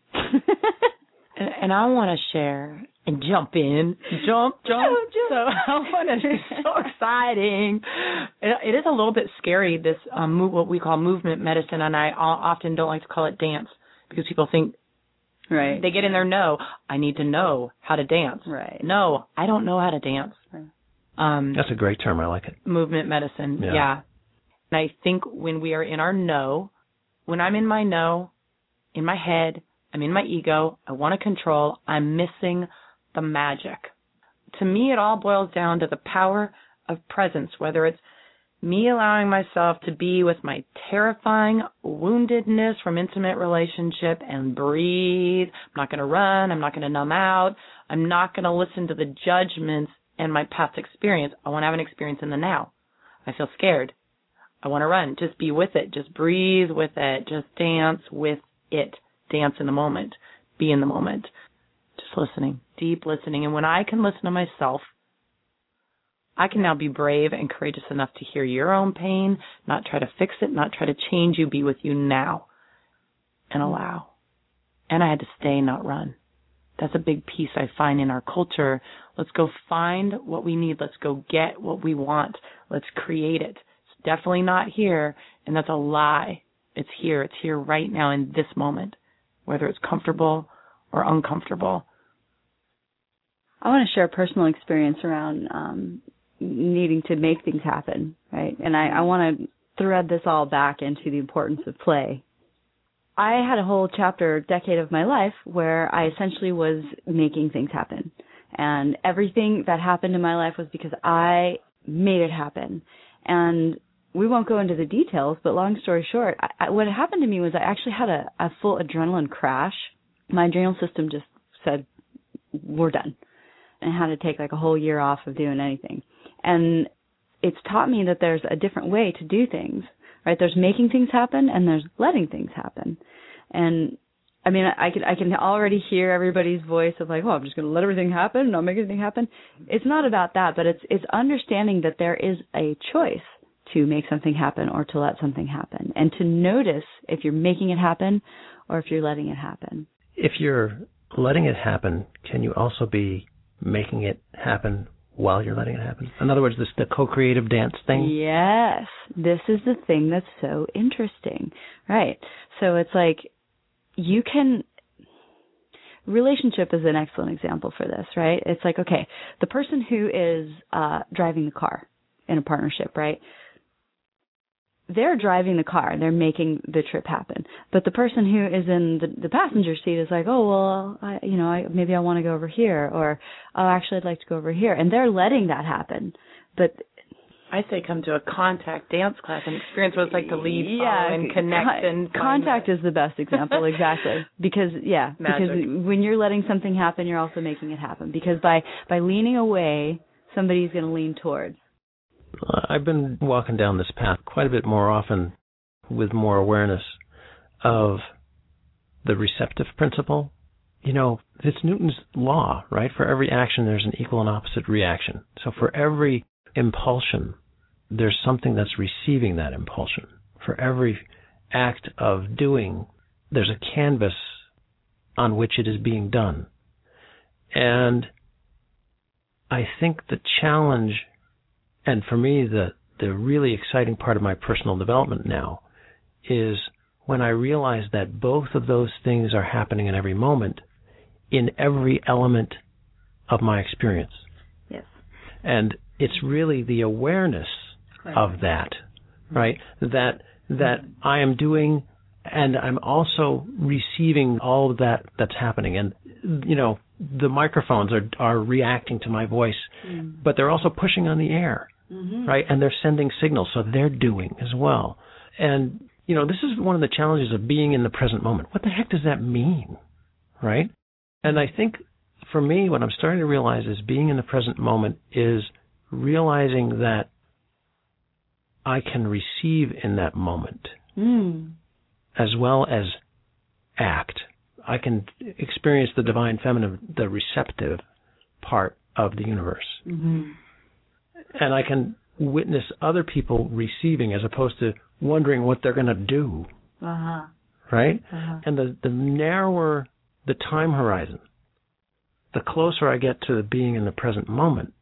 and, and I want to share and jump in, jump, jump. jump. So I want to. It's so exciting. It, it is a little bit scary. This um, move, what we call movement medicine, and I often don't like to call it dance because people think, right? They get in there. No, I need to know how to dance. Right. No, I don't know how to dance. Right. Um, That's a great term. I like it. Movement medicine. Yeah. yeah. And I think when we are in our know, when I'm in my know, in my head, I'm in my ego, I want to control, I'm missing the magic. To me, it all boils down to the power of presence, whether it's me allowing myself to be with my terrifying woundedness from intimate relationship and breathe. I'm not going to run. I'm not going to numb out. I'm not going to listen to the judgments and my past experience. I want to have an experience in the now. I feel scared. I want to run. Just be with it. Just breathe with it. Just dance with it. Dance in the moment. Be in the moment. Just listening. Deep listening. And when I can listen to myself, I can now be brave and courageous enough to hear your own pain, not try to fix it, not try to change you, be with you now and allow. And I had to stay, not run. That's a big piece I find in our culture. Let's go find what we need. Let's go get what we want. Let's create it. It's definitely not here, and that's a lie. It's here. It's here right now in this moment, whether it's comfortable or uncomfortable. I want to share a personal experience around um, needing to make things happen, right? And I, I want to thread this all back into the importance of play. I had a whole chapter, decade of my life where I essentially was making things happen. And everything that happened in my life was because I made it happen. And we won't go into the details, but long story short, I, I, what happened to me was I actually had a, a full adrenaline crash. My adrenal system just said, we're done. And I had to take like a whole year off of doing anything. And it's taught me that there's a different way to do things, right? There's making things happen and there's letting things happen. And I mean, I can, I can already hear everybody's voice of like, oh, I'm just going to let everything happen and not make anything happen. It's not about that, but it's, it's understanding that there is a choice to make something happen or to let something happen, and to notice if you're making it happen or if you're letting it happen. If you're letting it happen, can you also be making it happen while you're letting it happen? In other words, this the co-creative dance thing? Yes. This is the thing that's so interesting. Right. So it's like you can... Relationship is an excellent example for this, right? It's like, okay, the person who is uh, driving the car in a partnership, right? They're driving the car. They're making the trip happen. But the person who is in the, the passenger seat is like, oh, well, I, you know, I, maybe I want to go over here. Or, oh, actually, I'd like to go over here. And they're letting that happen. But I say come to a contact dance class and experience what it's like to lead, yeah, follow, and connect. Con- and contact is the best example, exactly. Because yeah, Magic. because when you're letting something happen, you're also making it happen. Because by by leaning away, somebody's going to lean towards. I've been walking down this path quite a bit more often, with more awareness of the receptive principle. You know, it's Newton's law, right? For every action, there's an equal and opposite reaction. So for every impulsion, there's something that's receiving that impulsion. For every act of doing, there's a canvas on which it is being done. And I think the challenge, and for me, the, the really exciting part of my personal development now, is when I realize that both of those things are happening in every moment, in every element of my experience. Yes. And it's really the awareness right. of that, right? That that I am doing, and I'm also receiving all of that that's happening. And, you know, the microphones are are reacting to my voice, mm. but they're also pushing on the air, mm-hmm. right? And they're sending signals, so they're doing as well. And, you know, this is one of the challenges of being in the present moment. What the heck does that mean, right? And I think for me, what I'm starting to realize is being in the present moment is realizing that I can receive in that moment mm. as well as act. I can experience the divine feminine, the receptive part of the universe. Mm-hmm. And I can witness other people receiving as opposed to wondering what they're going to do. Uh-huh. Right? Uh-huh. And the, the narrower the time horizon, the closer I get to being in the present moment,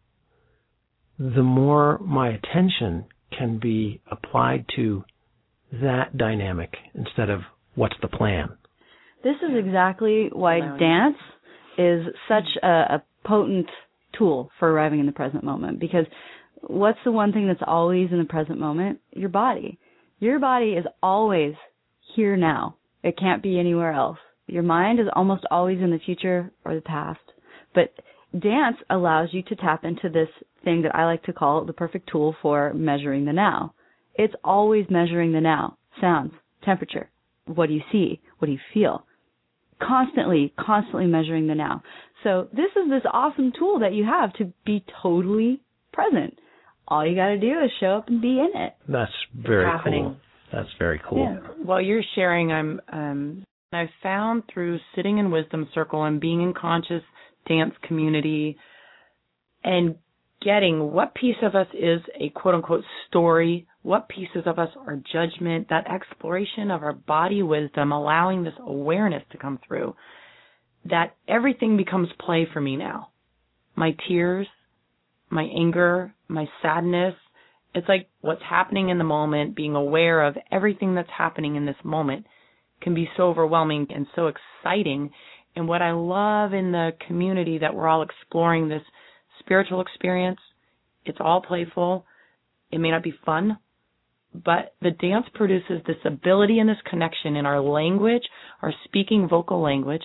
the more my attention can be applied to that dynamic instead of what's the plan. This is exactly why dance is such a, a potent tool for arriving in the present moment. Because what's the one thing that's always in the present moment? Your body. Your body is always here now. It can't be anywhere else. Your mind is almost always in the future or the past. But dance allows you to tap into this thing that I like to call the perfect tool for measuring the now. It's always measuring the now. Sounds, temperature, what do you see, what do you feel? Constantly, constantly measuring the now. So this is this awesome tool that you have to be totally present. All you got to do is show up and be in it. That's very cool. That's very cool. Yeah. While you're sharing, I'm um, I've found through sitting in Wisdom Circle and being in conscious dance community and getting what piece of us is a quote-unquote story, what pieces of us are judgment, that exploration of our body wisdom, allowing this awareness to come through, that everything becomes play for me now. My tears, my anger, my sadness, it's like what's happening in the moment, being aware of everything that's happening in this moment can be so overwhelming and so exciting. And what I love in the community that we're all exploring this spiritual experience, it's all playful. It may not be fun, but the dance produces this ability and this connection in our language, our speaking vocal language,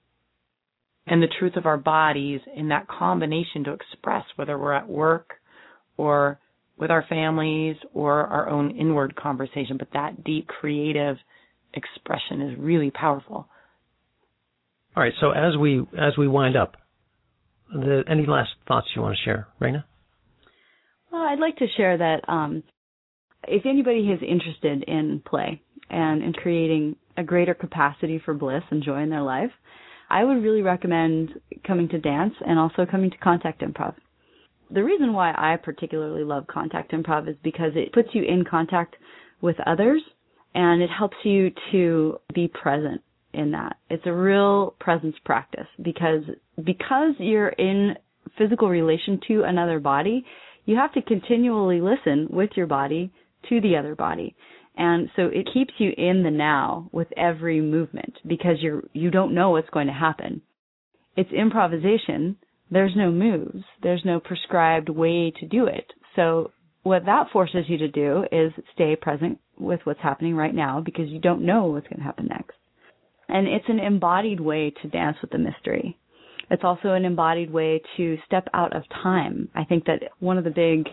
and the truth of our bodies in that combination to express whether we're at work or with our families or our own inward conversation. But that deep creative expression is really powerful. All right, so as we as we wind up, the, any last thoughts you want to share, Raina? Well, I'd like to share that um, if anybody is interested in play and in creating a greater capacity for bliss and joy in their life, I would really recommend coming to dance and also coming to Contact Improv. The reason why I particularly love Contact Improv is because it puts you in contact with others and it helps you to be present in that. It's a real presence practice because because you're in physical relation to another body, you have to continually listen with your body to the other body. And so it keeps you in the now with every movement because you're you don't know what's going to happen. It's improvisation. There's no moves. There's no prescribed way to do it. So what that forces you to do is stay present with what's happening right now because you don't know what's going to happen next. And it's an embodied way to dance with the mystery. It's also an embodied way to step out of time. I think that one of the big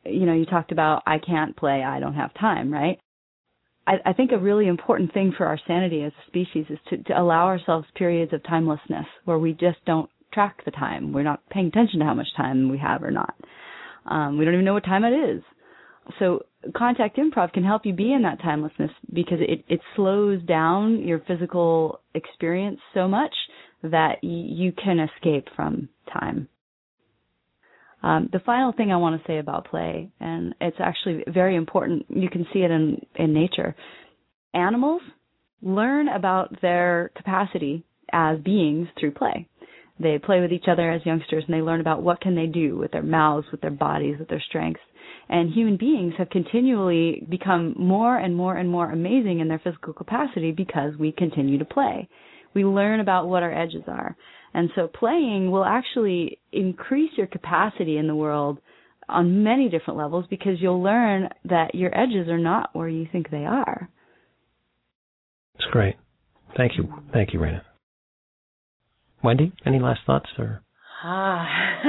you know, you talked about, I can't play, I don't have time, right? I, I think a really important thing for our sanity as a species is to, to allow ourselves periods of timelessness where we just don't track the time. We're not paying attention to how much time we have or not. Um, we don't even know what time it is. So contact improv can help you be in that timelessness because it, it slows down your physical experience so much that y- you can escape from time. Um, the final thing I want to say about play, and it's actually very important, you can see it in, in nature. Animals learn about their capacity as beings through play. They play with each other as youngsters, and they learn about what can they do with their mouths, with their bodies, with their strengths. And human beings have continually become more and more and more amazing in their physical capacity because we continue to play. We learn about what our edges are. And so playing will actually increase your capacity in the world on many different levels because you'll learn that your edges are not where you think they are. That's great. Thank you. Thank you, Raina. Wendy, any last thoughts? Or? Ah,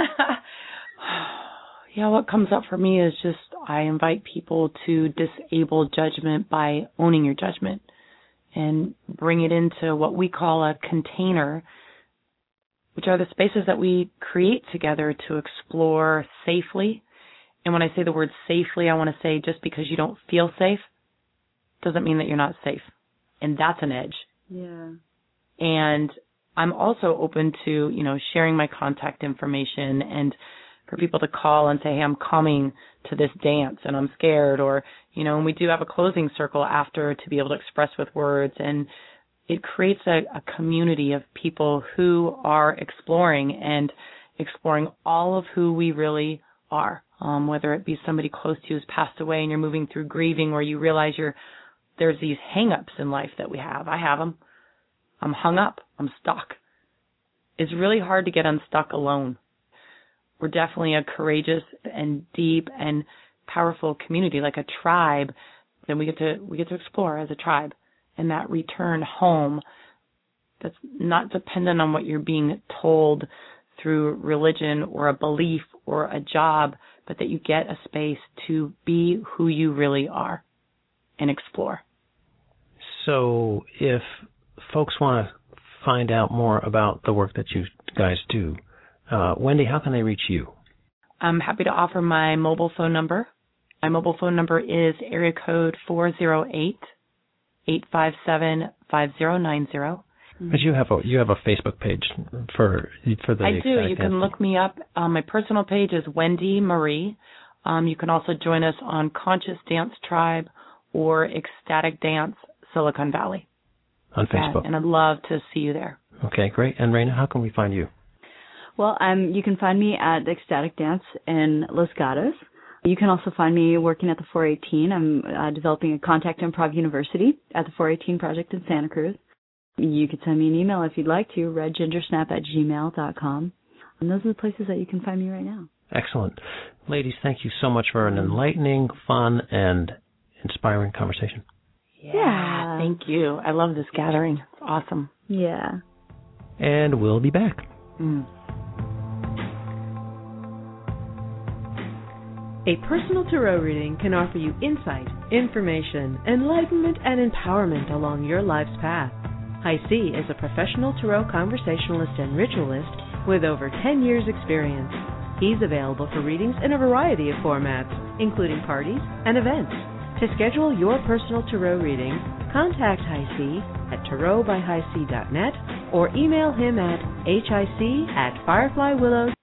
yeah, what comes up for me is just I invite people to disable judgment by owning your judgment and bring it into what we call a container, which are the spaces that we create together to explore safely. And when I say the word safely, I want to say just because you don't feel safe doesn't mean that you're not safe. And that's an edge. Yeah. And I'm also open to, you know, sharing my contact information and for people to call and say, hey, I'm coming to this dance and I'm scared. Or, you know, and we do have a closing circle after to be able to express with words. And it creates a, a community of people who are exploring and exploring all of who we really are, um, whether it be somebody close to you who's passed away and you're moving through grieving, or you realize you're there's these hang-ups in life that we have. I have them. I'm hung up. I'm stuck. It's really hard to get unstuck alone. We're definitely a courageous and deep and powerful community, like a tribe. Then we get to we get to explore as a tribe. And that return home that's not dependent on what you're being told through religion or a belief or a job, but that you get a space to be who you really are and explore. So if folks want to find out more about the work that you guys do, uh, Wendy, how can they reach you? I'm happy to offer my mobile phone number. My mobile phone number is area code four oh eight, eight five seven, five oh nine oh. But you have a you have a Facebook page for for the. I do. You can look me up. Um, my personal page is Wendy Marie. Um, you can also join us on Conscious Dance Tribe or Ecstatic Dance Silicon Valley. On Facebook. Yeah, and I'd love to see you there. Okay, great. And Raina, how can we find you? Well, um, you can find me at Ecstatic Dance in Los Gatos. You can also find me working at the four eighteen. I'm uh, developing a Contact Improv University at the four eighteen Project in Santa Cruz. You could send me an email if you'd like to, redgingersnap at gmail dot com. And those are the places that you can find me right now. Excellent. Ladies, thank you so much for an enlightening, fun, and inspiring conversation. Yeah, yeah. Thank you. I love this gathering. It's awesome. Yeah. And we'll be back. Mm. A personal tarot reading can offer you insight, information, enlightenment, and empowerment along your life's path. High C is a professional tarot conversationalist and ritualist with over ten years' experience. He's available for readings in a variety of formats, including parties and events. To schedule your personal tarot reading, contact High C at tarot by high c dot net or email him at hic at firefly willows